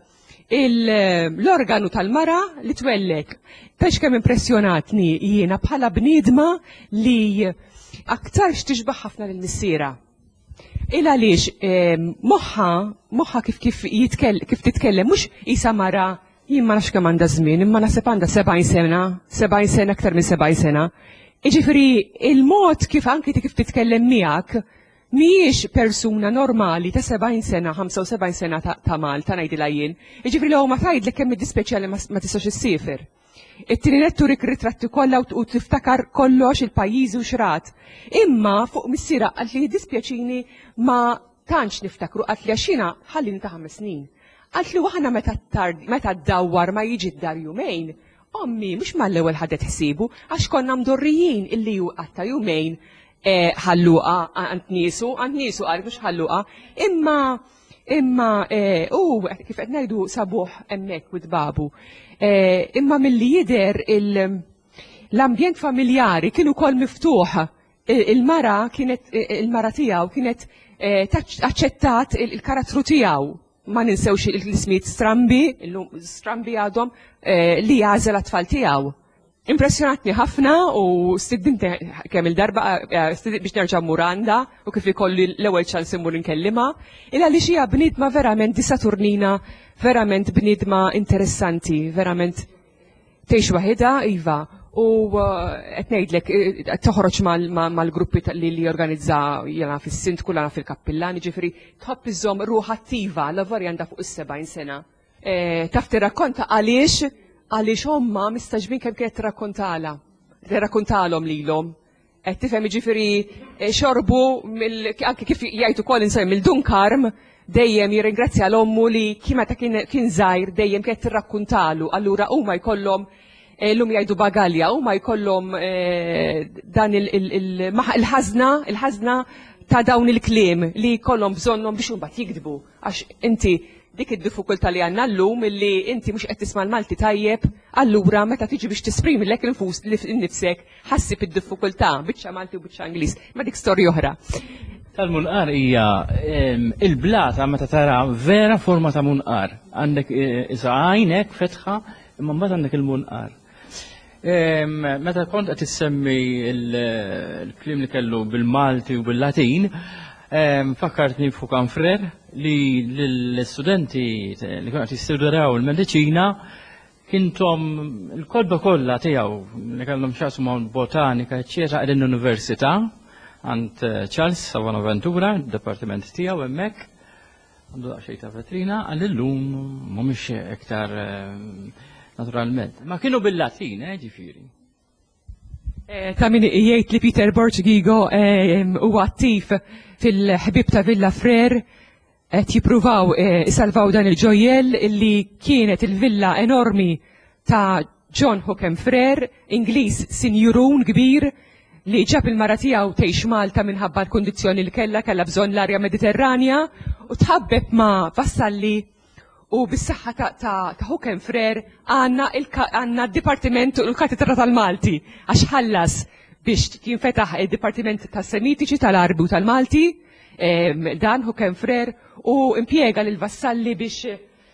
l-organu tal-mara li twellek. Tax kemm impressjonatni jiena bħala bniedma li aktar x'tixbaħ ħafna lill-missiera. Il għaliex moħħa, moħħa kif kif jitkellem, kif titkellem, mhux isa mara jien ma nafx kemm għandha żmien, imma naħseb għandha sebgħin sena, sebgħin sena aktar minn sebgħin sena. Jiġifieri il-mod kif anki kif titkellem miegħek mhijiex persuna normali ta' sebgħin sena, ħamsa u sebgħin sena ta' Malta ngħidilha jien. Jiġifieri l ma tgħidlek kemm id-dispeċjali ma tistax issiefer. It-tieni nettu rik ritratti kollha u tiftakar kollox il-pajjiżi u xrat. Imma fuq missiera qalt li jiddispjaċini ma tantx niftakru qalt li għaxina ħallini ta' ħames snin. Qalt li waħna meta ddawwar ma jiġi d-dar jumejn, ommi mhux mal-ewwel ħadet ħsibu għax konna mdorrijin illi ju qatta jumejn ħalluqa għand niesu, għand niesu qal mhux ħalluqa, imma imma u kif qed ngħidu sabuħ hemmhekk widbabu. Imma milli jidher l-ambjent familjari kienu kol miftuħ. Il-mara kienet il-mara tiegħu kienet aċċettat il-karattru tiegħu. Ma ninsewx l-ismijiet Strambi, Strambi għadhom li jażel għat-tfal tiegħu. Impressjonatni ħafna u stidint kemm il-darba biex nerġa' Muranda u kif ikolli l-ewwel ċans immur nkellima, il għaliex hija bniedma verament di Saturnina, verament bniedma interessanti, verament tgħix waħedha iva u qed ngħidlek toħroġ mal-gruppi li li jorganizza jiena fis-Sindku lana fil-Kappillan, jiġifieri tħobb iżomm ruħ attiva l-avarja għandha fuq is-sebgħin sena. Taf tirrakkonta għaliex għaliex omma mistaġbin kemm kienet tirrakkontala, tirrakkontalhom lilhom. Qed tifhem jiġifieri xorbu anke kif jgħidu ukoll insejn mill-Dunkarm dejjem jirringrazzja l-ommu li kien meta kien żgħir dejjem kienet tirrakkuntalu, allura huma jkollhom l-lum jgħidu bagalja, huma jkollhom dan il-ħażna, il-ħażna ta' dawn il-kliem li jkollhom bżonnhom biex imbagħad jikdbu għax inti dik id-diffikultà li għandna llum illi inti mhux qed tisma' l-Malti tajjeb, allura meta tiġi biex tisprimi lek il-infus innifsek ħassib id-diffikultà biċċa Malti u biċċa Ingliż, ma dik storja oħra. Tal-munqar hija il-blata meta tara vera forma ta' munqar. Għandek isa għajnek fetħa imma mbagħad għandek il-munqar. Meta kont qed issemmi l-kliem li kellu bil-Malti u bil-Latin, Fakkartni fuq Kanfrer li l-studenti li kienu jistudjaw il-mediċina kintom il-kodba kollha tiegħu li kellhom x'jaqsmu ma' botanika eċċetera qegħdin l-università għand Charles Savonaventura, id-dipartiment tiegħu hemmhekk għandu daqsxejn ta' vetrina għall-illum mhumiex iktar naturalment. Ma kienu bil-Latin, ġifieri. Ta' min jgħid li Peter Borġgigo huwa attiv fil-ħbib ta' Villa Frer qed jippruvaw isalvaw dan il-ġojjel li kienet il-villa enormi ta' John Hookham Frer, Ingliż sinjurun kbir li ġab il-mara tiegħu tgħix Malta minħabba l-kundizzjoni li kellha kellha bżonn l-arja Mediterranja u tħabbeb ma' vassalli u bis-saħħa ta' Hookham Frer għandna d-Dipartiment u l-Katedra tal-Malti għax ħallas biex jinfetaħ il-Dipartiment tas-Semitiċi tal-Arbi u tal-Malti dan Hookham Frer u impjega lil vassalli biex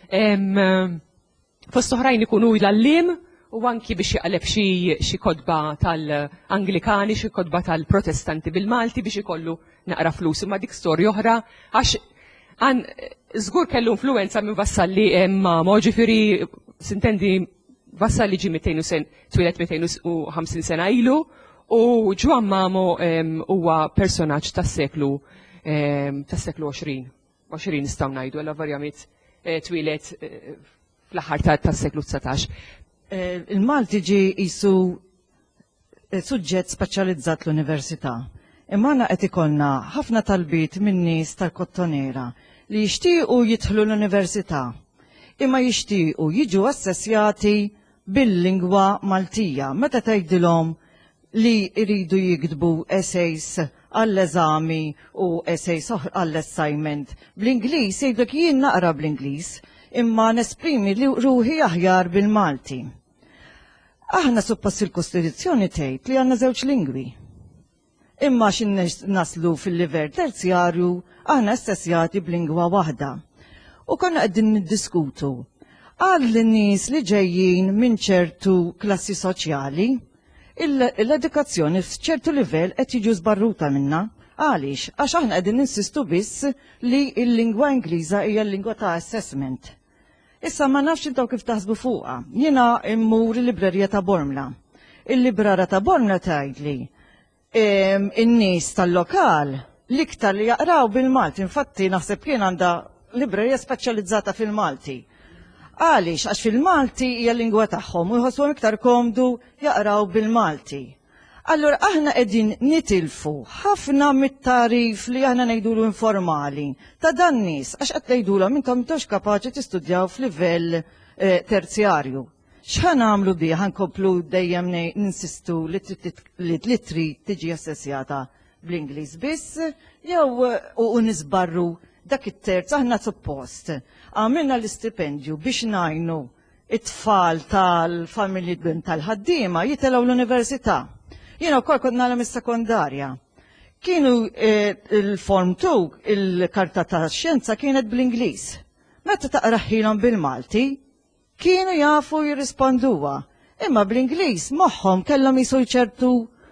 fost oħrajn ikunu l-allim u anki biex jaqleb xi kodba tal-Anglikani, xi kodba tal-Protestanti bil-Malti biex ikollu naqra flus. Imma dik storja oħra għax għan żgur kellu influenza minn vassalli ma ġifieri sintendi vassalli ġi twilet mitejn u ħamsin sena ilu u Ġwan Mamo huwa personaġġ tas-seklu tas-seklu għoxrin. għoxrin nistgħu ngħidu għal varjament twilet fl-aħħar tas-seklu tsatax. Il-Malti ġi qisu suġġett speċjalizzat l-Università. Imma għandna qed ikollna ħafna talbiet min nies tal-Kottonera li jixtiequ jidħlu l-Università imma jixtiequ jiġu assessjati bil-lingwa Maltija. Meta tgħidilhom li jridu jiktbu essays għall-eżami u essays għall-assignment bl-Ingliż jgħidlek jien naqra bl-Ingliż imma nesprimi li ruħi aħjar bil-Malti. Aħna suppost il-Kostituzzjoni tgħid li għandna żewġ lingwi. Imma xin naslu fil-livell terzjarju aħna assessjati b'lingwa waħda. U konna qegħdin niddiskutu għal nies li ġejjin minn ċertu klassi soċjali l-edukazzjoni f'ċertu livell qed jiġu żbarruta minna. Għaliex? Għax aħna qegħdin ninsistu biss li l-lingwa Ingliża hija l-lingwa ta' assessment. Issa ma nafx intaw kif taħsbu fuqha. Jiena immur il-librerija ta' Bormla. Il-librara ta' Bormla tgħidli in-nies tal-lokal l-iktar li jaqraw bil-Malti, infatti naħseb kien għandha librerija speċjalizzata fil-Malti. Għaliex, għax fil-Malti hija l-lingwa tagħhom u jħossuhom iktar komdu jaqraw bil-Malti. Allura aħna qegħdin nitilfu ħafna mit-tarif li aħna ngħidulu informali ta' dan nies għax qed ngħidulhom intom m'intux kapaċi tistudjaw f'livell terzjarju. X'ħan nagħmlu bih ħankomplu dejjem ninsistu li trid tiġi assessjata bl-Ingliż biss jew u nisbarru dak it-terz aħna suppost għamilna l-istipendju biex ngħinu it-tfal tal-familji tal-ħaddiema jitilgħu l-università. Jiena wkoll kont nagħlem is-sekondarja. Kienu il-form two, il-karta ta' xjenza kienet bl-Ingliż. Meta taqraħilhom bil-Malti, kienu jafu jirrisponduha. Imma bl-Ingliż moħħhom kellhom jisu ċertu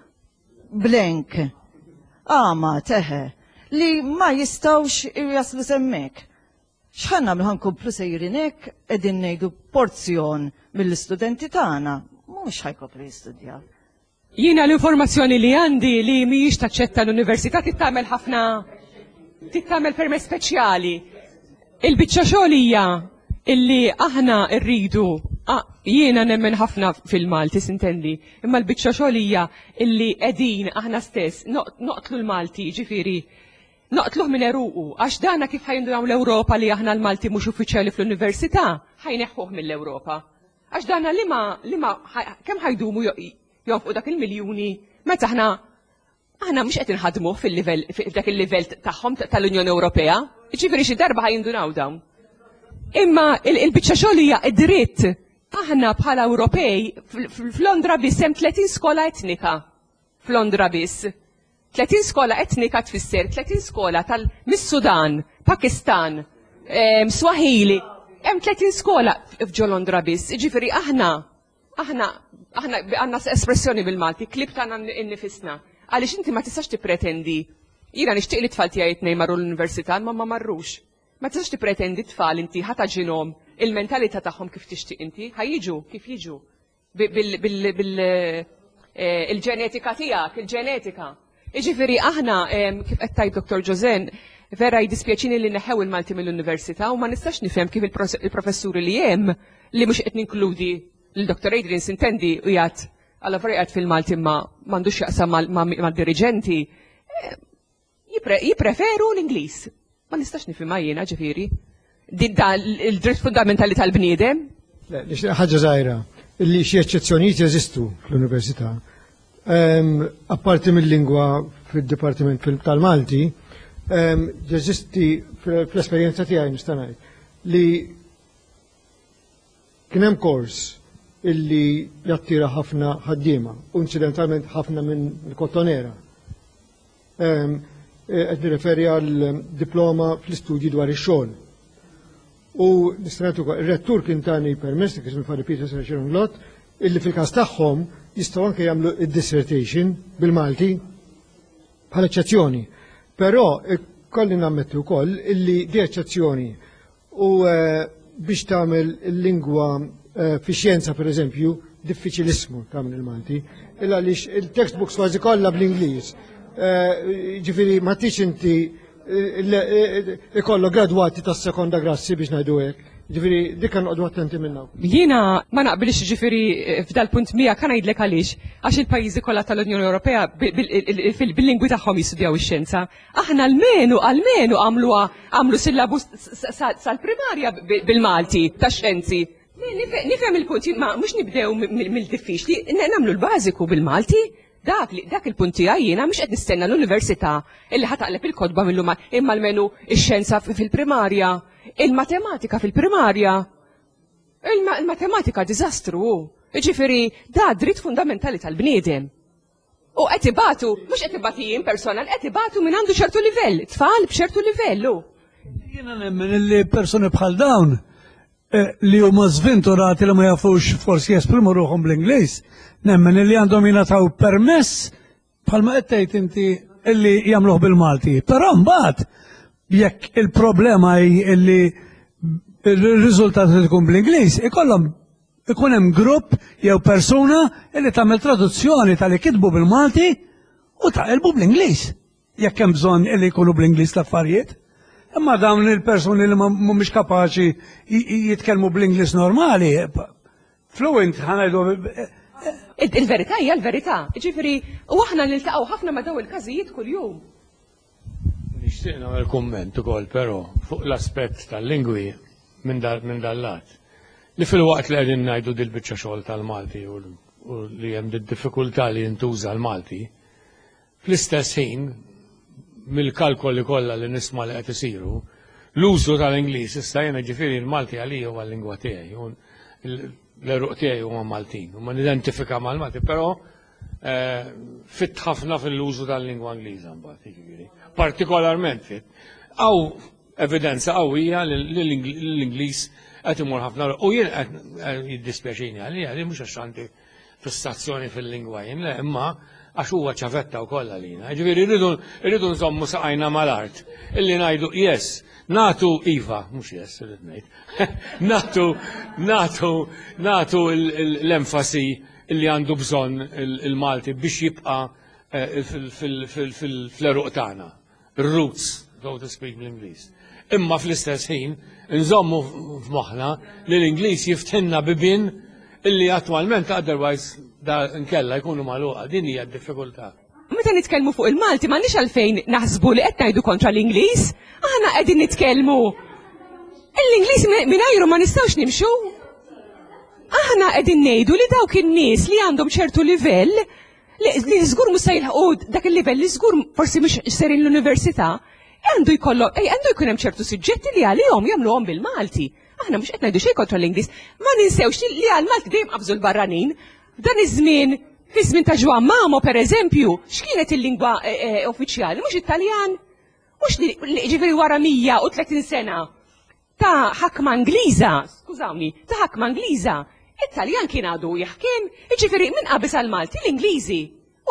blank. Ama teħe li ma jistawx jaslu semmek. X'ħanna minn ħankomplu sejrinek qegħdin ngħidu porzjon mill-istudenti tagħna mhux ħajkopru jistudjaw. Jiena l-informazzjoni li għandi li mhijiex taċċetta l-università tittamel ħafna tittamel permess speċjali. Il-biċċa xogħol hija illi aħna rridu jiena nemmen ħafna fil-Malti sintendi, imma l-biċċa xogħol hija illi qegħdin aħna stess noqtlu l-Malti, ġifieri noqtluh minn eruqu, għax dana kif ħajndunaw l-Ewropa li aħna l-Malti mhux uffiċjali fl-università, ħajneħħuh mill-Ewropa. Għax dana li ma li ma kemm ħajdumu jonfqu dak il-miljuni meta aħna aħna mhux qed inħadmuh fil-livell f'dak il-livell tagħhom tal-Unjoni Ewropea, ġifieri xi darba ħajndunaw dawn. Imma il-biċċa xogħol hija id-dritt aħna bħala Ewropej f'Londra biss hemm tletin skola etnika. F'Londra biss. tletin skola etnika tfisser, tletin skola tal-Mis-Sudan, Pakistan, Swahili, hemm tletin skola f'ġo Londra biss. Ġifieri aħna aħna aħna għandna espressjoni bil-Malti, klib tagħna nnifisna. Għaliex inti ma tistax tippretendi Jiena nixtieq li tfal tiegħi tnejn marru l-università ma ma marrux. Ma tistax tippretendi tfal inti ħataġinhom il-mentalità tagħhom kif tixtieq inti, ħajjiġu kif jiġu bil-ġenetika tiegħek, il-ġenetika. Jiġifieri aħna kif qed tajt Doktor Josen, vera jdispjaċini li neħew il-Malti mill-università u ma nistax nifhem kif il-professuri li hemm li mhux qed ninkludi l-Doktor Adrian Sintendi u jgħid għal qiegħed fil-Malti ma m'għandux jaqsam mad-dirigenti. Jippreferu l-Ingliż. Ma nistax nifhimha jiena ġifieri. Din il-dritt fundamentali tal-bniedem. Ħaġa żgħira li xi eċċezzjonijiet jeżistu fl-università. Apparti mill-lingwa fid-Dipartiment tal-Malti, jeżisti fl-esperjenza tiegħi nista' ngħid li kien hemm kors illi jattira ħafna ħaddiema, u incidentalment ħafna minn il-Kottonera. Qed nirreferi għal diploma fl-istudji dwar ix-xogħol. U nistanatu ir-rettur kien tani permess li kismu Fari Peter Serġeron Lot illi fil-każ tagħhom jistgħu anke jagħmlu id-dissertation bil-Malti bħala eċċezzjoni. Però kolli nammetti wkoll illi di eċċezzjoni u biex tagħmel il-lingwa fi xjenza pereżempju diffiċilismu tagħmel il-Malti, illa għaliex il-textbooks kważi kollha bl-Ingliż. Ġifieri ma tix inti ikollu gradwati tas-sekonda grassi biex ngħidu hekk. Ġifieri dik noqogħdu attenti minnha. Jiena ma naqbilx ġifieri f'dal punt mija kan ngħidlek għaliex għax il-pajjiżi kollha tal-Unjoni Ewropea bil-lingwi tagħhom jistudjaw ix-xjenza. Aħna almenu almenu għamluha għamlu sillabus sal-primarja bil-Malti tax-xjenzi. Nifhem il-punt, ma mhux nibdew mill-diffiċli, nagħmlu l-bażiku bil-Malti. Dak dak il-punt tiegħi jiena mhux qed nistenna l-università illi ħataqleb il-kodba mill imma almenu ix-xjenza fil-primarja, il-matematika fil-primarja. Il-matematika diżastru. Jiġifieri da dritt fundamentali tal-bniedem. U qed ibatu, mhux qed ibati jien personal, qed ibatu minn għandu ċertu livell, tfal b'ċertu livellu. Jiena nemmen li persuni bħal dawn li huma żventurati li ma jafux forsi jesprimu ruħhom bl-Ingliż, nemmen li għandhom jingħataw permess bħalma qed tgħid inti illi jagħmluh bil-Malti. Però mbagħad jekk il-problema hi li r-riżultat li tkun bl-Ingliż, ikollhom ikun hemm grupp jew persuna illi tagħmel traduzzjoni tal-li kitbu bil-Malti u taqilbu bl-Ingliż. Jekk hemm bżonn illi jkunu bl-Ingliż l-affarijiet. Imma dawn il-persuni li mhumiex kapaċi jitkellmu bl-Ingliż normali, fluent ħanajdu. Il-verità hija l-verità. Ġifieri u aħna niltaqgħu ħafna ma' dawn il-każijiet kuljum. Nixtieq nagħmel kumment ukoll però fuq l-aspett tal-lingwi minn dal-lat. Li fil-waqt li qegħdin ngħidu dil-biċċa xogħol tal-Malti u li hemm diffikultà li jintuża l-Malti, fl-istess ħin mill-kalkoli kollha li nisma' li qed isiru, l-użu tal-Ingliż issa jiena ġifieri l-Malti għalija huwa l-lingwa tiegħi. L-eruq tiegħi huma Maltin, u ma nidentifika mal-Malti, però fit ħafna fil-użu tal-lingwa Ingliża mbagħad jiġifieri. Partikolarment fit. Aw evidenza qawwija li l-Ingliż qed imur ħafna u jien qed jiddispjaċini għalija li mhux għax għandi fissazzjoni fil-lingwa jien, le imma għax huwa ċavetta wkoll għalina. Ġifieri rridu nżommu saqajna mal-art illi ngħidu yes. Natu Iva, mux jess, rrid ngħid. Natu, natu, natu l-enfasi li għandu bżonn il-Malti biex jibqa' fl-eruq tagħna. Roots, so to speak bl-Ingliż. Imma fl-istess ħin nżommu f'moħħna li l-Ingliż jiftinna bibien illi attwalment otherwise da nkella jkunu magħluqa. Din hija d-diffikultà. Meta nitkellmu fuq il-Malti m'għandniex għalfejn naħsbu li qed ngħidu kontra l-Ingliż. Aħna qegħdin nitkellmu. L-Ingliż mingħajru ma nistgħux nimxu. Aħna qegħdin ngħidu li dawk in-nies li għandhom ċertu livell li żgur mhux se jilħqu dak il-livell li żgur forsi mhux serin l-università, għandu jkollhom għandu jkun hemm ċertu suġġetti li għalihom jagħmluhom bil-Malti. Aħna mhux qed ngħidu xejn kontra l-Ingliż. Ma ninsewx li għall-Malti dejjem qabżu l-barranin. F'dan iż-żmien fi żmien ta' Ġwan Mamo pereżempju, x'kienet il-lingwa uffiċjali? Mhux Italjan? Mhux li ġifieri wara mija u tletin sena ta' ħakma Ingliża, skużawni, ta' ħakma Ingliża, Italjan kien għadu jaħkien, ġifieri min qabis għall-Malti l-Ingliżi. U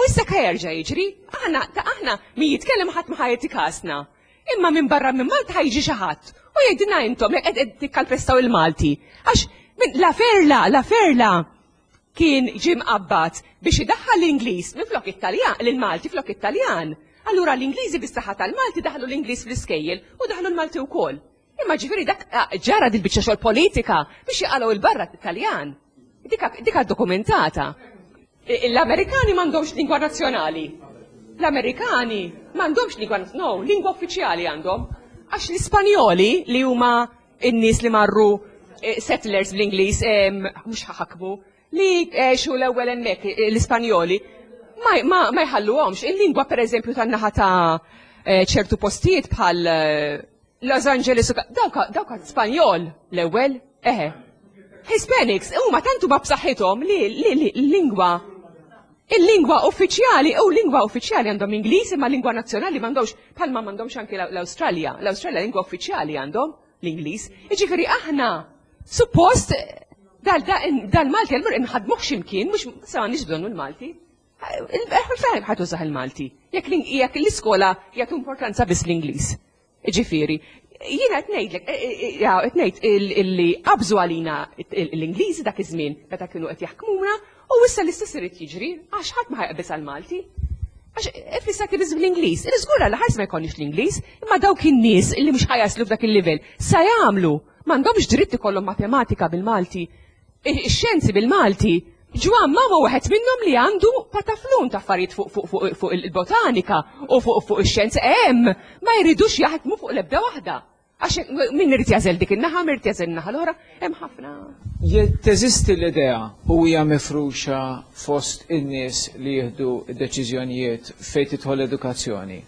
U issa jerġa' jiġri, aħna ta' aħna min jitkellem ħadd ma ħajti kasna. Imma minn barra minn Malta ħajġi xi ħadd. U jgħidilna intom qed qed tikkalpestaw il-Malti. Għax la ferla, la ferla kien ġie mqabbad biex idaħħal l-Ingliż minn flok Italjan, lil-Malti flok Italjan. Allura l-Ingliżi bis-saħħa tal-Malti daħlu l-Ingliż fl-iskejjel u daħlu l-Malti wkoll. Imma ġifieri dak ġara dil biċċa xogħol politika biex jaqalgħu il-barra Italjan. Dika dokumentata. L-Amerikani m'għandhomx lingwa nazzjonali. L-Amerikani m'għandhomx lingwa no, lingwa uffiċjali għandhom. Għax l-Ispanjoli li huma n-nies li marru settlers bl-Ingliż mhux ħakmu li xu l-ewwel hemmhekk l-Ispanjoli ma jħalluhomx. Il-lingwa pereżempju tan-naħa ta' ċertu postijiet bħal Los Angeles dawk Spanjol l-ewwel, eħe. Hispanics huma tantu ma b'saħħithom li l-lingwa il-lingwa uffiċjali u lingwa uffiċjali għandhom Ingliż imma lingwa nazzjonali m'għandhomx bħalma m'għandhomx anke l-Awstralja. L-Awstralja lingwa uffiċjali għandhom l-Ingliż. Jiġifieri aħna suppost dal-Malti għal-mur inħadmuh x'imkien mhux sewa nixbdonu l-Malti. Il-fejn ħadu zaħ il-Malti. Jekk l-iskola jagħtu importanza biss l-Ingliż. Ġifieri, jiena qed ngħidlek, qed ngħid illi qabżu għalina l-Ingliżi dak iż-żmien meta kienu qed jaħkmuna u issa l-istess irid jiġri għax ħadd ma ħajqbis għall-Malti. Għax ifissa kif biss bl-Ingliż. Il-żgur għal ħars ma jkollniex l-Ingliż, imma dawk in-nies illi mhux ħajaslu f'dak il-livell sa jagħmlu m'għandhomx dritt ikollhom matematika bil-Malti, ix-xjenzi bil-Malti. Ġwan mama wieħed minnhom li għandu pataflun ta' affarijiet fuq il-botanika u fuq ix-xjenza hemm ma jridux jaħdmu fuq l-ebda waħda. Għax min irid jażel dik in-naħa, min irid jażel in-naħa l-oħra, hemm ħafna. Teżisti l-idea u hija mifruxa fost in-nies li jieħdu d-deċiżjonijiet fejn tidħol l-edukazzjoni.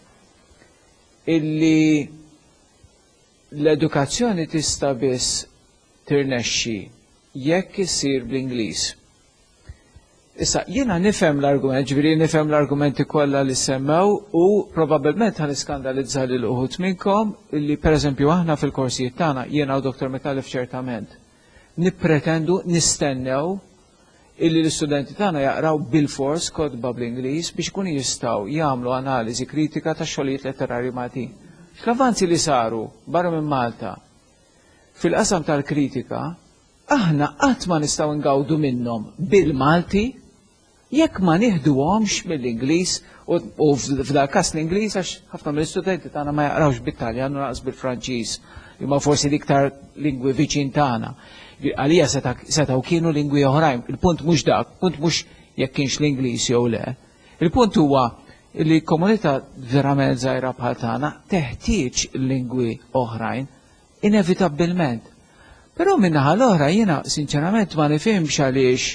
Illi l-edukazzjoni tista' biss tirnexxi jekk isir bl-Ingliż. Issa, jiena nifhem l-argument, ġifieri nifhem l-argumenti kollha li semmew u probabbilment ħan iskandalizza lil uħud minnkom li pereżempju aħna fil-korsijiet tagħna jiena u Doktor Mikalef ċertament nippretendu nistennew illi l-istudenti tagħna jaqraw bil-fors kodba bl-Ingliż biex ikunu jistgħu jagħmlu analiżi kritika ta' xogħlijiet letterarji Maltin. L-avanzi li saru barra minn Malta fil-qasam tal-kritika aħna qatt ma nistgħu ngawdu minnhom bil-Malti jekk ma nieħduhomx mill-Ingliż u f'dal każ l-Ingliż għax ħafna mill-istudenti tagħna ma jaqrawx bit-Taljan u naqas bil-Franċiż imma forsi l-iktar lingwi viċin tagħna. Għalija setgħu kienu lingwi oħrajn. Il-punt mhux dak, punt mhux jekk kienx l-Ingliż jew le. Il-punt huwa li komunità verament żgħira bħal tagħna teħtieġ lingwi oħrajn inevitabbilment. Però minnaħa l-oħra jiena sinċerament ma nifhimx għaliex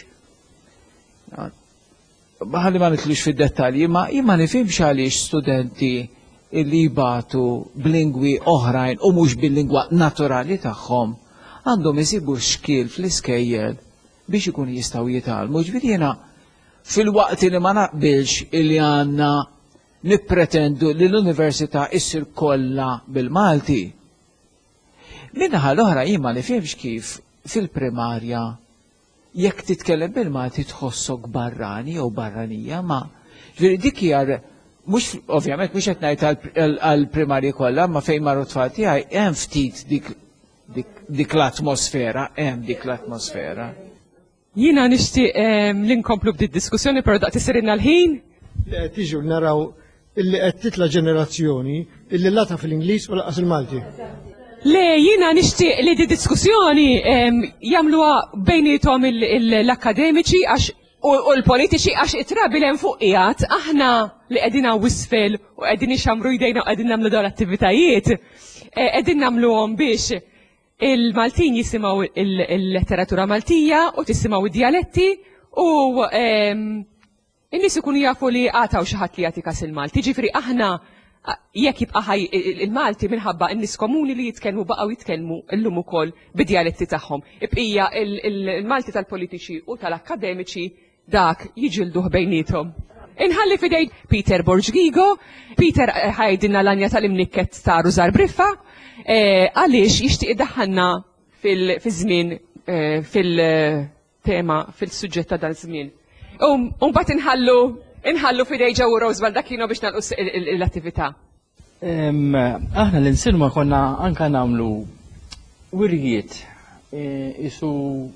ħalli ma nitlux fid-dettalji, ma jien ma nifhimx għaliex studenti li jibatu b'lingwi oħrajn u mhux bil-lingwa naturali tagħhom għandhom isibu xkiel fl-iskejjel biex ikunu jistgħu jitgħallmu. Ġifieri jiena fil-waqt li ma naqbilx illi għandna nippretendu li l-università issir kollha bil-Malti. Minnaħa l-oħra jien ma nifhimx kif fil-primarja jekk titkellem bil-Malti tħossok barrani jew barranija ma ġifieri dik hija mhux ovvjament mhux qed ngħid għall-primarji kollha ma fejn marru tfal tiegħi hemm ftit dik dik l-atmosfera, hemm dik l-atmosfera. Jiena nixtieq li nkomplu b'din diskussjoni però daqt isirilna l-ħin. Qed tiġu naraw illi qed titla' ġenerazzjoni illi lata fil-Ingliż u laqas il-Malti. Le, jiena nixtieq li di diskussjoni jagħmluha bejnietom l-akademiċi għax u l-politiċi għax itrabi hemm fuq qiegħed aħna li qegħdin wisfel u qegħdin ixamru jdejna u qegħdin nagħmlu dawn l-attivitajiet qegħdin nagħmluhom biex il-Maltin jisimgħu il-letteratura Maltija u tisimgħu id-dialetti u in-nies ikunu jafu li għataw xi ħadd li jagħti każ il-Malti. Ġifieri aħna jekk jibqa' ħaj il-Malti minħabba n-nies komuni li jitkellmu baqgħu jitkellmu llum ukoll bid-dialetti tagħhom. Ibqija il-Malti tal-politiċi u tal-akademiċi dak jiġilduh bejniethom. Inħalli fidej Peter Borġgigo, Peter ħajdinna l-anja tal-imnikket ta' Rużar Briffa, għaliex jixtieq iddaħħalna fil-żmien fil-tema fil-suġġett ta' dan żmien. U mbagħad inħallu inħallu fidej ġew Roswell dak kienu biex nagħlqu l-attività. Aħna l-insilma konna anka nagħmlu wirjiet isu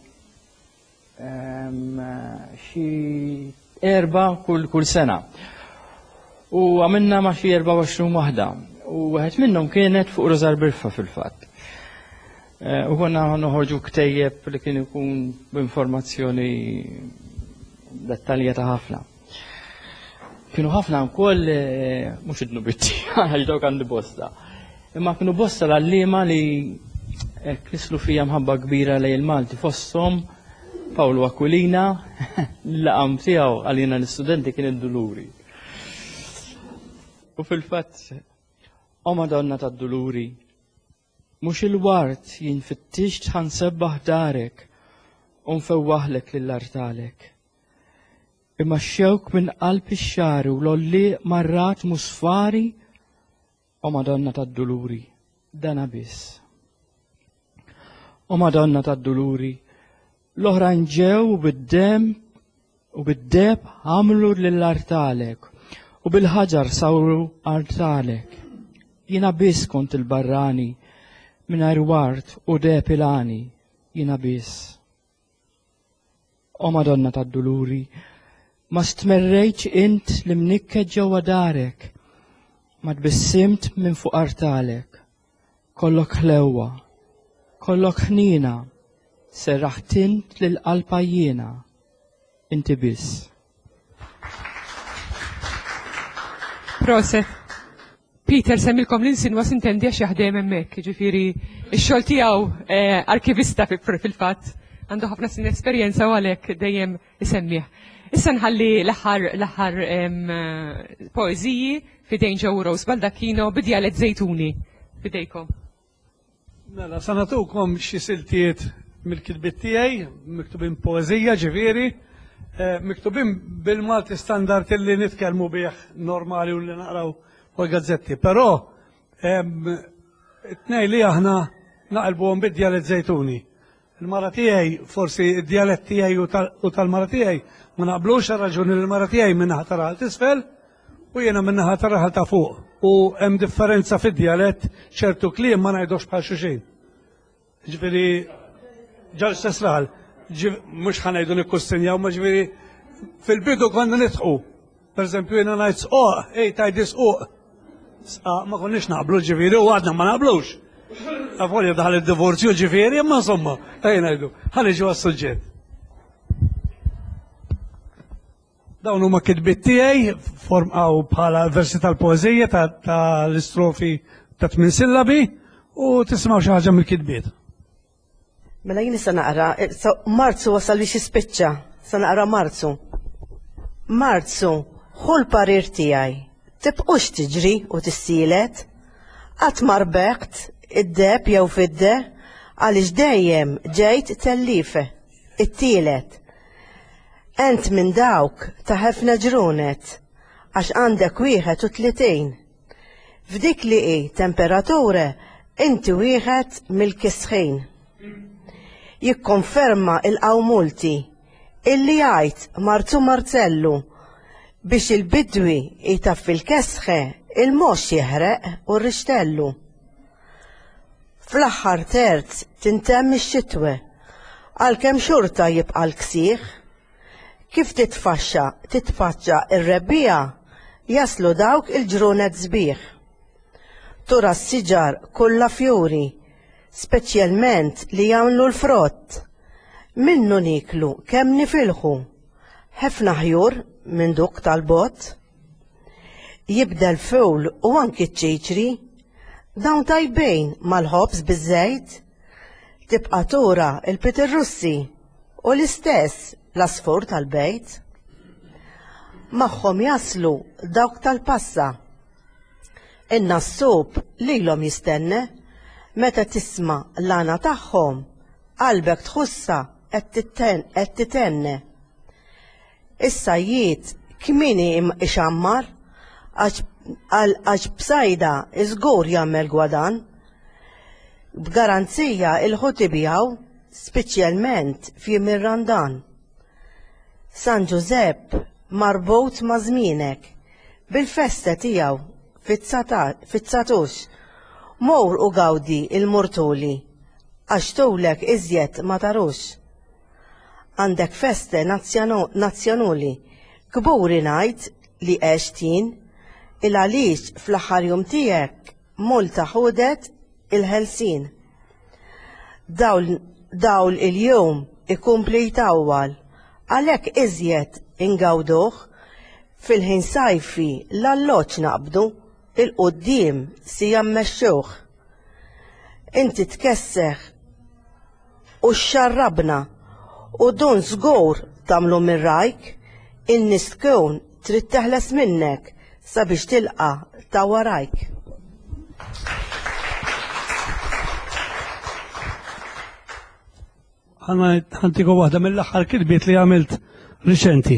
xi erba kull kull sena. U għamilna ma' xi erba' u għoxrin waħda. U għet minnhom kienet fuq Rożar Birfa fil-fatt. U konna noħorġu ktejjeb li kien ikun b'informazzjoni dettaljata ħafna. Kienu ħafna wkoll mhux id-nubitti, għax dawk għandi bosta. Imma kienu bosta l-għalliema li kislu fija mħabba kbira lej il-Malti fosthom Paolo Aquilina, l-laqam tiegħu għalina l-istudenti kien id-Duluri. U fil-fatt, o Madonna tad-Duluri, mhux il-wart jinfittix tħansebbaħ darek u nfewwaħlek lill-artalek. Imma xewk minn qalb ix-xari u lolli marrat musfari, o Madonna tad-Duluri, dana biss. O Madonna tad-Duluri, l-oħrajn ġew bid-dem u bid-deb għamlu lill-artalek u bil-ħaġar sawru artalek. Jina biss kont il-barrani mingħajr wart u deb il-għani, jina biss. O Madonna tad-Duluri, ma stmerrejċ int li mnikket ġewwa darek, ma tbissimt minn fuq artalek, kollok ħlewwa, kollok ħnina, serraħtint lil-qalba jiena, inti biss. Proset. Peter, semmilkom l-insinwa sintendi għax jaħdem hemmhekk, ġifieri x-xogħol tiegħu arkivista fil-fatt, għandu ħafna sin esperjenza u għalhekk dejjem isemmih. Issa nħalli l-aħħar l-aħħar poeżiji fidejn ġew Roswell Baldacchino bidjalet Zejtuni. Fidejkom. Mela, sa nagħtukom xi siltiet mill-kitbiet tiegħi, miktubin poeżija ġifieri, miktubin bil-Malti standard li nitkellmu bih normali u li naqraw u gazzetti. Però it-tnej li aħna naqalbuhom bid-djalet Zejtuni. Il-mara tiegħi, forsi id-djalet tiegħi u tal-mara tiegħi ma naqblux raġuni l-mara tiegħi minnaħa taraħal t'isfel u jiena minnaħa taraħal ta' fuq. U hemm differenza fid-djalet ċertu kliem ma ngħidux bħal xulxin. Ġifieri ġal stess mhux ħanajdu nikkustinjaw, ma ġifieri fil-bidu konna nitħu. Pereżempju jiena ngħid sqoq, ej tajdi sqoq. Sqaq ma konniex naqblu ġifieri u għadna ma naqblux. Għafolja daħal id-divorzju ġifieri, imma insomma, ej ngħidu, ħaniġu għas-suġġett. Dawn huma kitbiet tiegħi formqaw bħala versi tal-poeżija tal-istrofi ta' tmien sillabi u tismgħu xi ħaġa mill-kitbiet. Mela jien issa naqra, Marzu wasal biex jispiċċa, sa naqra Marzu. Marzu, ħu l-parir tiegħi, tibqux tiġri u tissielet, qatt ma rbeħt id-deb jew fid-de għaliex dejjem ġejt tellife, it-tielet. Ent minn dawk ta' ħefna ġrunet, għax għandek wieħed u tlitin. F'dik li hi temperatura inti wieħed mill-kisħin. Jikkonferma il-qawmulti illi jgħid Marzu Marzellu biex il-bidwi jitaffi l-kesħe il-mox jeħreq u r-rixtellu. Fl-aħħar terz tintemm ix-xitwe għalkemm xorta jibqa' l-ksieħ. Kif titfaxxa titfaċċa ir-rebbija jaslu dawk il-ġrunet sbieħ. Tura s-siġar kollha fjuri, speċjalment li jagħmlu l-frott. Minnu niklu kemm nifilħu, ħefna ħjur minn duk tal-bott. Jibda l-fewl u anki ċ-ċiċri, dawn tajbejn mal-ħobs biż-żejt. Tibqa' tura il-Pitirrussi u l-istess l-asfur tal-bejt. Magħhom jaslu dawk tal-passa. Inna s-sub lilhom jistenne, meta tisma' l-għana tagħhom, qalbek tħussa qed titenne. Issa jiet kmini ixammar, għax b'sajda iżgur jagħmel gwadan, b'garanzija il-ħuti bijaw, speċjalment fi Mirrandan. San Giuseppe marbut ma' żmienek bil-festa tiegħu fit-tsatux mowr u gawdi il-murtuli għax towlek iżjed ma tarux. Għandek feste nazzjonali kburi ngħid li għextin il għaliex fl-aħħar jum tiegħek multa ħudet il-ħelsin. Dawl il-jum ikumpli jtawwal għalhekk iżjed ingawduh fil-ħin sajfi l-alloċ naqbdu il-qoddim si jammexxuh. Inti tkesseħ u xarrabna u dun żgur tamlu minn rajk in-nies tkun trid teħles minnek sabiex tilqa ta' warajk. ħantiku waħda mill-aħħar kitbiet li għamilt riċenti.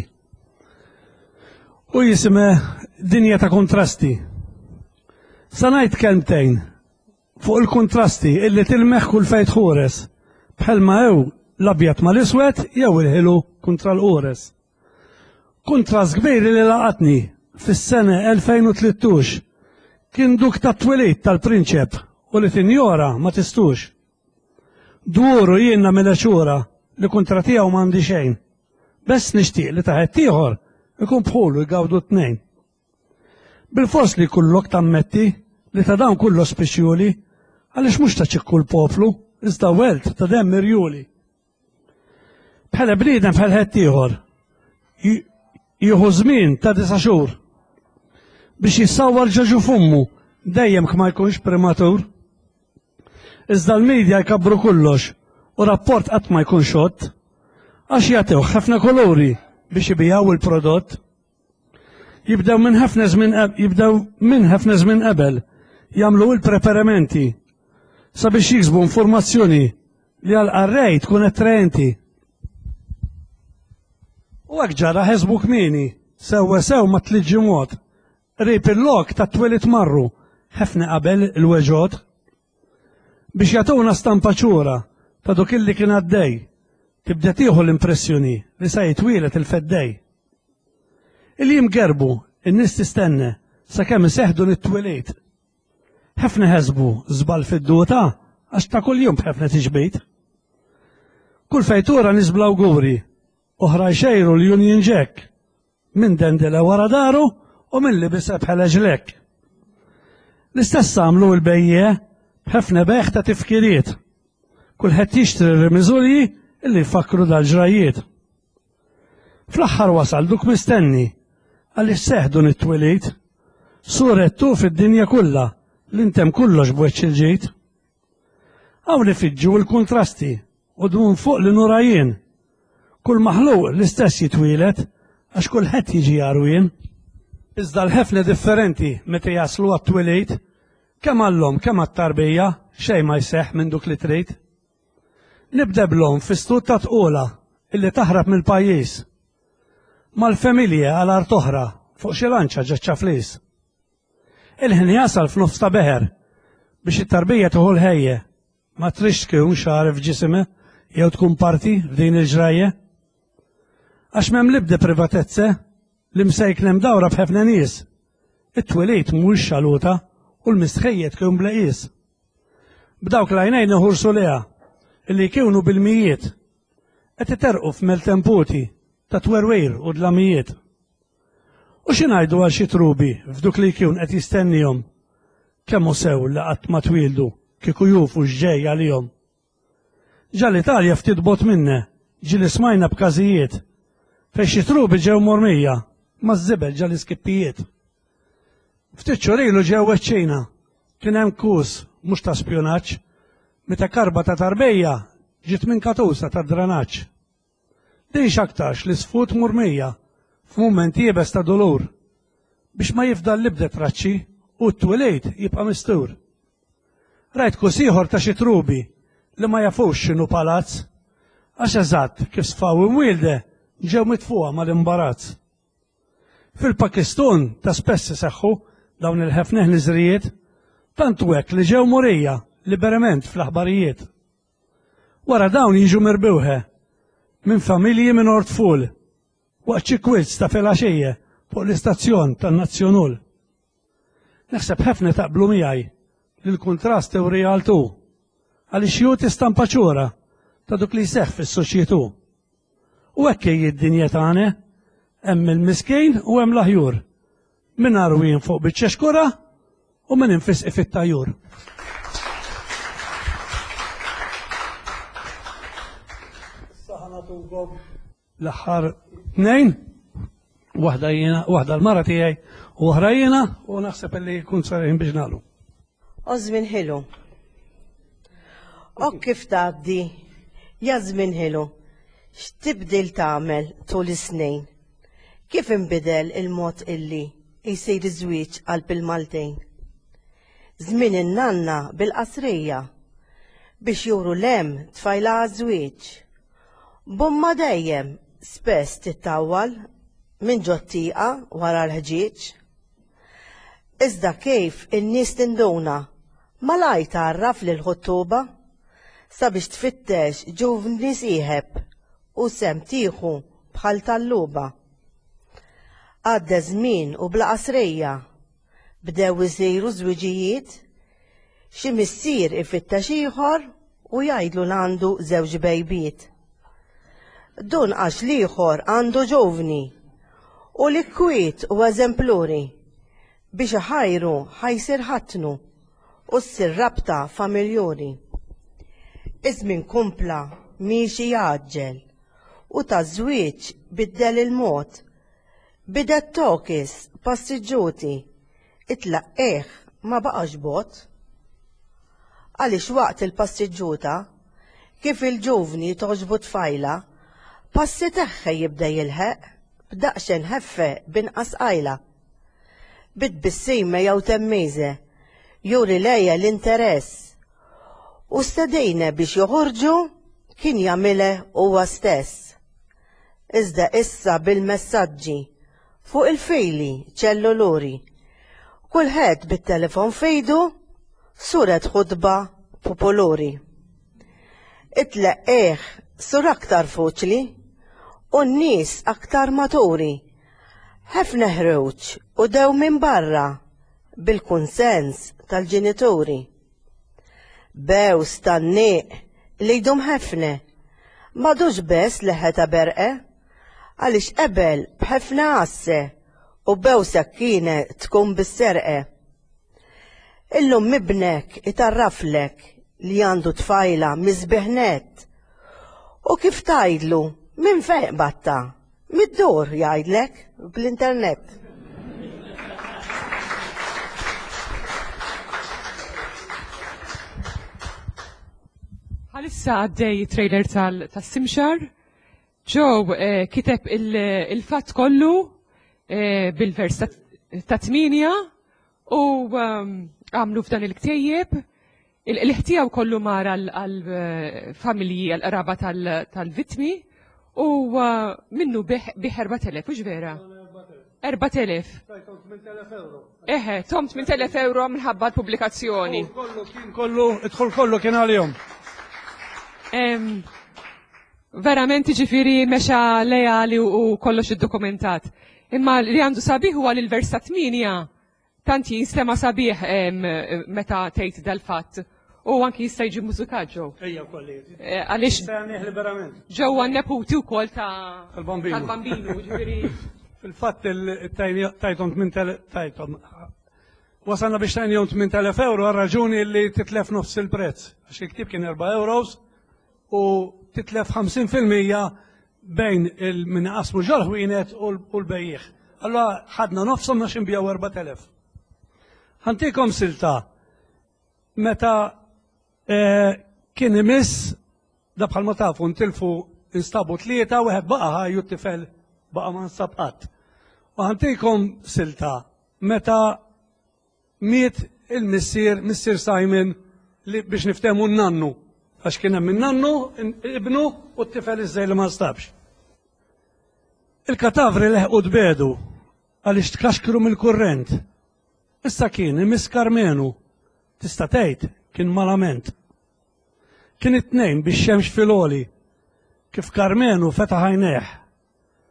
U jisime Dinja ta' kontrasti. Sanajt kelmtejn fuq il-kontrasti illi tilmeħ kull fejt ħures bħalma ew l-abjat mal-iswed jew il-ħilu kontra l-qures. Kontrast kbir li laqatni fis-sena elfejn u tlittux kien duk ta' twelid tal-prinċep u li tinjora ma tistux. Dwuru jienna mill-ċura li kontra tiegħu m'għandi xejn. Bess nixtieq li taħet ieħor ikun bħulu jgawdu t-tnejn. Bil-fors li kullok tammetti li ta' dawn kullu speċjuli għaliex mhux ta' ċikku l-poplu iżda welt ta' dem mirjuli. Bħala bniedem bħal ħadd ieħor jieħu żmien ta' disa' xhur biex jissawwar ġeġu fummu dejjem ma jkunx prematur. Iżda l-medja jkabru kollox u rapport qatt ma jkun xott għax jagħtew ħafna kolori biex ibijaw il-prodott. Jibdew minn ħafna żmien jibdew minn ħafna żmien qabel jagħmlu l-preparamenti sabiex jiksbu informazzjoni li għal qarrej tkun attraenti. U hekk ġara ħesbu kmieni sewwa sew ma tliġġi mod rejp il-lok ta' twelid marru ħafna qabel il-weġod biex jagħtuna stampa ċura ta' dak illi kien għaddej tibda tieħu l-impressjoni li sa jitwielet il-feddej. Il-jiem gerbu in-nies tistenna sakemm iseħħdu nit-twelid. Ħafna ħesbu żball fid-duta għax ta' kuljum b'ħafna tiġbejt. Kull fejtura nies bla awguri oħra jxejru l-Union Jack minn dendela wara daru u minn li biseb bħala ġlek. L-istess għamlu l-bejje b'ħafna beħ ta' tifkiriet. Kulħadd jixtri r-remiżulji illi jfakru dal-ġrajiet. Fl-aħħar wasal duk mistenni għaliex seħdu nit-twelid surettu fid-dinja kollha li intem kollox b'weċċ il-ġejt. Hawn ifiġġu l-kontrasti u dun fuq li nurajien. Kull maħluq l-istess jitwielet għax kulħadd jiġi jarwien. Iżda l-ħefna differenti meta jaslu għat-twelid kemm għallhom kemm għat-tarbija xejn ma jseħħ minn duk li trid. Nibda bl-hom fi stut ta' tqola illi taħrab mill-pajjiż mal-familja għal art oħra fuq xi ranċa ġeċċa flis. Il-ħin jasal f'nofs ta' beħer biex it-tarbija tieħu l-ħejje ma trix tkun xar f'ġisime jew tkun parti f'din il-ġrajja. Għax m'hemm l-ibda privatezza li msejklem dawra b'ħafna nies. It-twelid mhuwiex xaluta u l-mistħejjed kien blaqis. B'dawk l-għajnejn iħursu leha illi kienu bil-mijiet qed iterqu f'meltemputi ta' twerwejr u dlamijiet. U xi ngħidu għal xi trubi f'duk li kien qed jistennihom kemm hu sew li qatt ma twildu kieku jufu x'ġej għalihom. Ġa l-Italja ftit bot minne ġieli smajna b'każijiet fejn xi trubi ġew mormija ma' żibel ġa l-iskippijiet. Ftit xhur ilu ġew weċċina kien hemm kus mhux ta' spjonaġġ meta karba ta' tarbejja ġiet minn katusa ta' dranaġġ. Din x'aktarx li sfut murmija f'mument jiebes ta' dolur biex ma jifdal l-ibda traċċi u t-twelid jibqa' mistur. Rajt kus ieħor ta' xi trubi li ma jafux x'inhu palazz għax eżatt kif sfaw imwielde ġew mitfuqa mal-imbarazz. Fil-Pakistan ta' spess seħħu dawn il-ħefneħ niżrijiet tantu hekk li ġew morija liberament fl-aħbarijiet. Wara dawn jiġu mirbewħe minn familji minn ortful waqt xi kwiz ta' filgħaxija fuq l-istazzjon tan-Nazzjonul. Naħseb ħafna taqblu miegħi li l-kuntrast u realtù għaliex ju tistampa ċura ta' dik li jseħħ fis-soċjetù. U hekk hija d-dinja tagħna, hemm il-miskejn u hemm l-aħjur. Min arwin fuq biċ-ċexkura u min infisqi fit-tajjur. L-aħħar tnejn, waħda jiena, waħda l-mara tiegħi u oħra jiena u naħseb li jkun sarejn biex nagħlu. Ożmin ħilu. Ok kif tgħaddi, ja żmien ħilu, x'tibdil tagħmel tul is-snejn? Kif inbidel il-mod illi jsir iż-żwieġ qalb il-Maltejn? Żmien in-nanna bil-qasrija biex juru lem tfajla żwieġ. Bumma dejjem spess tittawwal minn ġottieqa wara l-ħġieġ. Iżda kif in-nies tinduna malaj tarraf lil ħuttuba sabiex tfittex ġuvni sieħeb u sem tieħu bħal talluba. Għadda żmien u bla qasrejja bdew isiru żwiġijiet, xi missier ifittex ieħor u jgħidlu għandu żewġ bejbiet. Dun għax liħor għandu ġovni u li kwiet u eżempluri biex ħajru ħajsir ħatnu u s-sir rabta familjoni. Iżmin kumpla miexi jaġġel u ta' żwieġ biddel il-mod. Bidet tokis passiġġuti itlaqqeħ ma baqax bot. Għaliex waqt il-passiġġuta kif il-ġovni toġbu tfajla passi teħħa jibda jilħeq b'daqxen ħeffe binqas qajla. Bid bissime jew temmejze juri lejja l-interess u stedejna biex joħorġu kien jagħmilha huwa stess. Iżda issa bil-messaġġi fuq il-fejli ċelluluri kulħadd bit-telefon fejdu suret ħudba popoluri. Itlaqqeħ sur aktar fuċli u n-nies aktar maturi. Ħafna ħruġ u dew minn barra bil-kunsens tal-ġenituri. Bew stanniq li jdum ħafna madux bess leħeta berqe għaliex qabel b'ħafna qasse u bew sakkine tkun bis-serqe. Illum mibnek itarraflek li għandu tfajla mizbiħnet u kif tajdlu min fejn batta mid-dur jgħidlek bl-internet. Għalissa għaddej trailer tal-Simxar, ġew kiteb il-fatt kollu bil-vers ta' tminja u għamlu f'dan il-ktejjeb il-ħtijaw kollu mara għal-familji għal-qraba tal-vitmi u minnu biħ erba' telef, ux vera? erba' telef. Eħe, tomt minn telef euro minħabba l-publikazzjoni. Kollu, idħol kollu kien għal-jom. Verament ġifiri meċa lejali u kollox id-dokumentat. Imma li għandu sabiħ huwa l-versat minja tanti jinstema sabiħ meta tgħid dal-fatt. U anki jista' jiġi mużikat ġew. Ejja kolli. Għaliex ġewwa neputi wkoll ta' tal-bambinu, ġifieri. Fil-fatt tajtom minn tajtom. Wasalna biex tajnihom minn telef euro għal raġuni li titlef nofs il-prezz. Għax il-ktib kien erba' euros u titlef ħamsin fil-mija bejn il-min qasmu ġarħwienet u l-bejjieħ. Allora ħadna nofshom għax inbijaw erba' telef. Ħantikom silta meta kien imiss da bħalma tafu ntilfu instabu tlieta u wieħed baqa' ħajju t-tifel baqa' ma nsab qatt. U ħantikom silta meta miet il-missier, missier Simon li biex niftehmu n-nannu għax kien hemm in-nannu ibnu u t-tifel iżżej li ma nstabx. Il-katavri leħqu tbedu għaliex tkaxkru mill-kurrent. Issa kien imiss Karmenu tista' tgħid kien malament. Kien it-tnejn biex xemx fil-oli kif Karmenu fetaħ għajnejh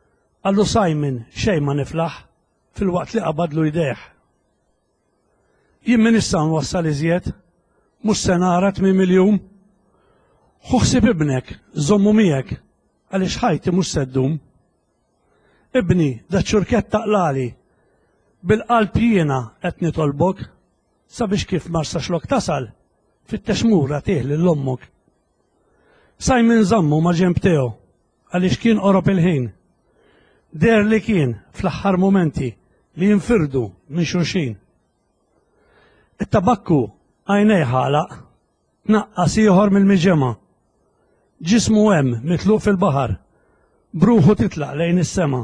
Għallu Simon xejn ma niflaħ fil-waqt li qabadlu jdeħ. Jien min issa nwassal iżjed, mhux se nara tmiem miljun. Ħuħsib ibnek, żommu miegħek, għaliex ħajti mhux se ddum. Ibni, da ċurkett taqlali, bil-qalb jiena qed nitolbok, sabiex kif ma rsaxlok tasal, fit-texmura tih lil ommok. Simon żammu ma' ġenb tiegħu, għaliex kien qorob il-ħin. Der li kien fl-aħħar momenti li jinfirdu minn xulxin. It-tabakku għajnej ħalaq, tnaqqas ieħor mill-miġema. Ġismu hemm mitluq fil-baħar, bruħu titlaq lejn is-sema.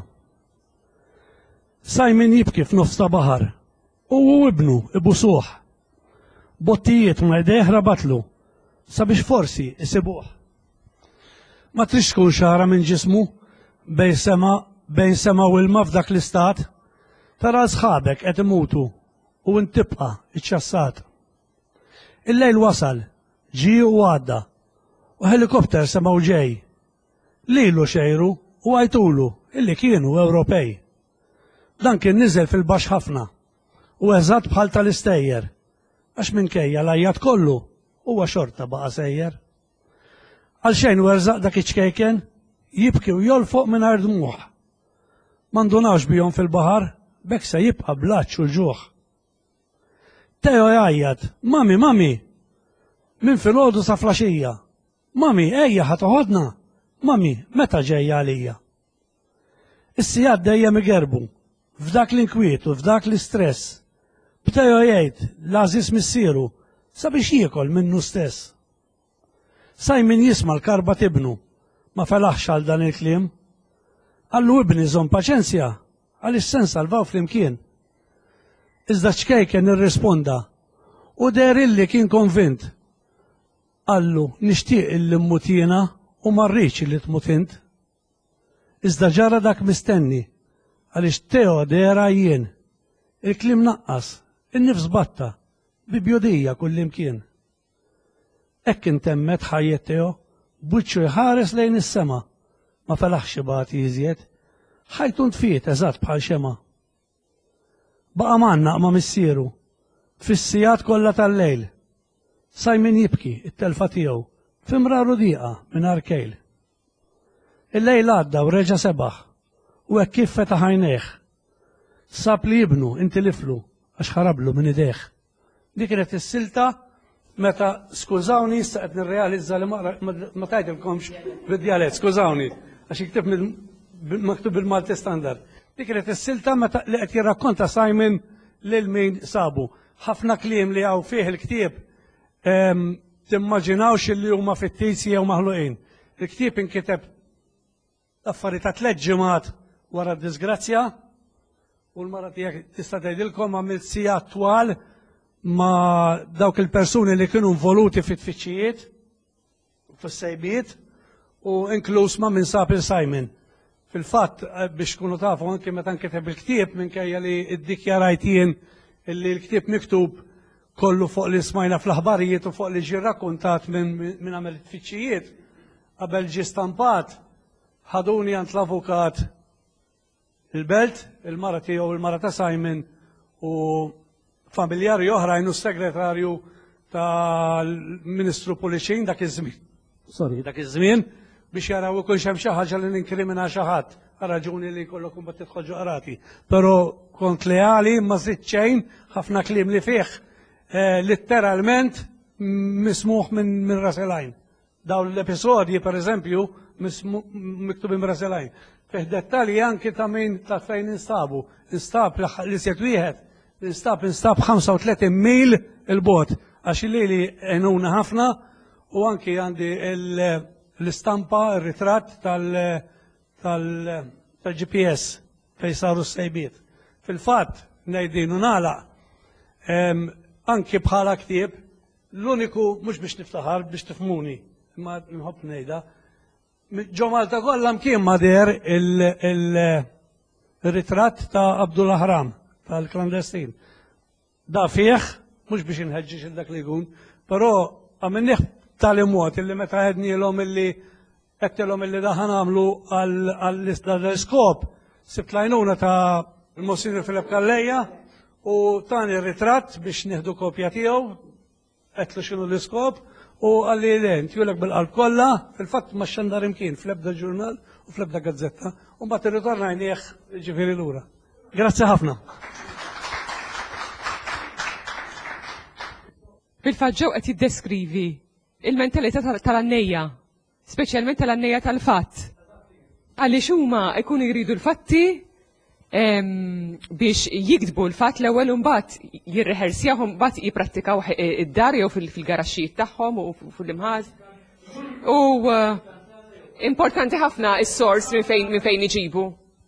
Simon jibki f'nofs ta' baħar, u ibnu ibusuh. Bottijiet ma jdejh rabatlu, sabiex forsi isibuh. Ma trix tkun xara minn ġismu bejn sema bejn sema u ilma f'dak l-istat, tara sħabek qed imutu u ntibqa' iċċassat. Il-lejl wasal, ġi u għadda, u helikopter sema u ġej. Lilu xejru u għajtulu illi kienu Ewropej. Dan kien niżel fil-baxx ħafna u eżatt bħal tal-istejjer, għax minkejja l-ajjat kollu huwa xorta baqa' sejjer. Għalxejn u erzaq dak iċkejken jibki u jolfoq mingħajr dmuħ. Mandunawx bihom fil-baħar, bekk se jibqa' blaċċ u l-ġuħ. Teo jgħajjat, mami, mami, min fil-ħodu sa flaxija. Mami, ejja ħatoħodna, mami, meta ġejja għalija. Is-sijad dejjem igerbu, f'dak l-inkwiet u f'dak l-istress. B'Teo jgħid l-għażiż missieru sabiex jiekol minnu stess. Simon jisma' l-karba tibnu, ma felaħx għal dan il-kliem. Għallu ibni żomm paċenzja, għaliex sen salvaw flimkien. Iżda ċkejken irrisponda, u der illi kien konvint. Għallu nixtieq illi mmutina u marriċ illi tmutint. Iżda ġara dak mistenni, għaliex Teo dera jien. Il-klim naqqas, in-nifs batta, bibjodija kullimkien. Ekk intemmet ħajjet Teo, buċċu jħares lejn is-sema. Ma felaħx bati iżjed, ħajtun tfiet eżatt bħal xema. Baqa' manna ma missieru, fis-sijat kollha tal-lejl. Simon jibki it-telfa tiegħu f'imraru dieqa mingħajr kejl. Il-lejl għadda u reġa' sebaħ, u hekk kif fetaħ għajnejh. Sab li jibnu intiliflu għax ħarablu minn idejh. Dik kienet is-silta meta skużawni issa qed nirrealizza li ma tgħidilkomx bid-djalett, skużawni. Għax jiktib maktub bil-Malti Standard. Dik kienet is-silta meta li qed jirrakkonta Simon lil min sabu. Ħafna kliem li hawn fih il-ktieb timmaġinawx li huma fittizji jew maħluqin. Il-ktieb inkiteb affarijiet ta' tliet ġimgħat wara d-disgrazzja u l-mara tiegħek tista' tgħidilkom għamilt sigħat twal ma' dawk il-persuni li kienu involuti fit-tfittxijiet fis-sejbiet u inkluż ma' min sab il-Simon. Fil-fatt biex tkunu tafu anke meta nkiteb il-ktieb minkejja li ddikjarajt jien illi l-ktieb miktub kollu fuq li smajna fl-aħbarijiet u fuq li ġie rrakkuntat minn għamel it-tfittxijiet qabel ġie stampat ħaduni għand l-avukat il-Belt, il-mara tiegħu u l-mara ta' Simon u familjari oħrajn u segretarju tal-Ministru Pulicin dak iż-żmien. Sorry, dak iż-żmien biex jaraw ikun hemm xi ħaġa li ninkrimina xi ħadd, raġuni li jkollok imbagħad tidħol ġoqrati. Però kont leali ma żidt xejn ħafna kliem li fih litteralment mismuħ minn raselajn. Dawn l-episodji pereżempju miktubin minn raselajn. Fih dettalji anke ta' min ta' fejn instabu. Instab li set wieħed Instab, instab ħamsa u tletin mil il-bot, għax li għenuna ħafna u anki għandi l-istampa, il-ritratt tal-G P S fej saru s-sejbiet. Fil-fat, nejdinu nala, anki bħala ktieb, l-uniku, mux biex niftaħar, biex tifmuni, ma nħobb nejda, ġo Malta kollha kien mader il-ritratt ta' Abdul Ahram tal-klandestin. Da fieħ, mux biex inħedġiġ il-dak li jkun, pero għamenniħ tal-imwot illi meta għedni l-om illi għettilom illi daħan għamlu għall-iskop sibt lajnuna ta' il-Monsignor Filip Kalleja u tani ritratt biex nieħdu kopja tiegħu, qedlu x'inhu l-iskop u għalli l-ent julek bil-qalb kollha, fil-fatt ma xandar imkien fl-ebda ġurnal u fl-ebda gazzetta u mbagħad irritorna jnieħ ġifieri lura. Grazzi ħafna. Fil-fatt ġew qed jiddeskrivi il-mentalità tal-annejja, speċjalment tal-annejja tal-fatt. Għaliex huma jkunu jridu l-fatti biex jikdbu l-fatt l-ewwel u mbagħad jirreħersjahom mbagħad jipprattikaw id-dar jew fil-garaxxijiet tagħhom u fil-imħaz. U importanti ħafna is-sors minn fejn minn fejn iġibu.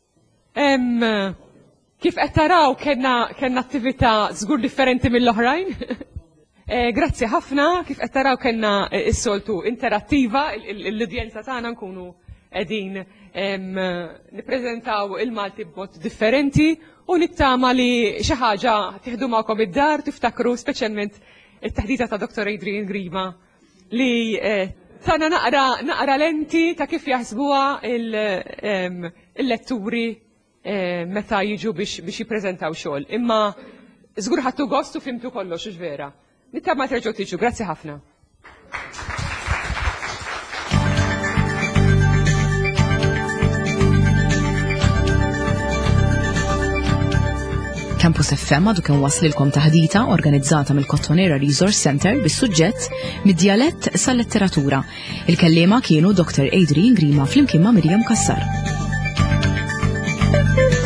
Kif qed taraw kellna attività żgur differenti mill-oħrajn. Grazzi ħafna, kif qed taraw kellna is-soltu interattiva, l-udjenza tagħna nkunu qegħdin nippreżentaw il-Malti b'mod differenti u nittama li xi ħaġa tieħdu magħkom id-dar tiftakru speċjalment it-taħdita ta' Doktor Adrian Grima li tagħna naqra naqra lenti ta' kif jaħsbuha il-letturi meta jiġu biex jippreżentaw xogħol. Imma żgur ħadtu gost u fimtu kollox vera. Nittama terġgħu tiġu, grazzi ħafna. Campus F M għadu kien waslilkom taħdita organizzata mill-Cottonera Resource Center bis-suġġett mid-djalett sal-letteratura. Il-kellima kienu Doktor Adrian Grima flimkien ma' Mirjam Kassar.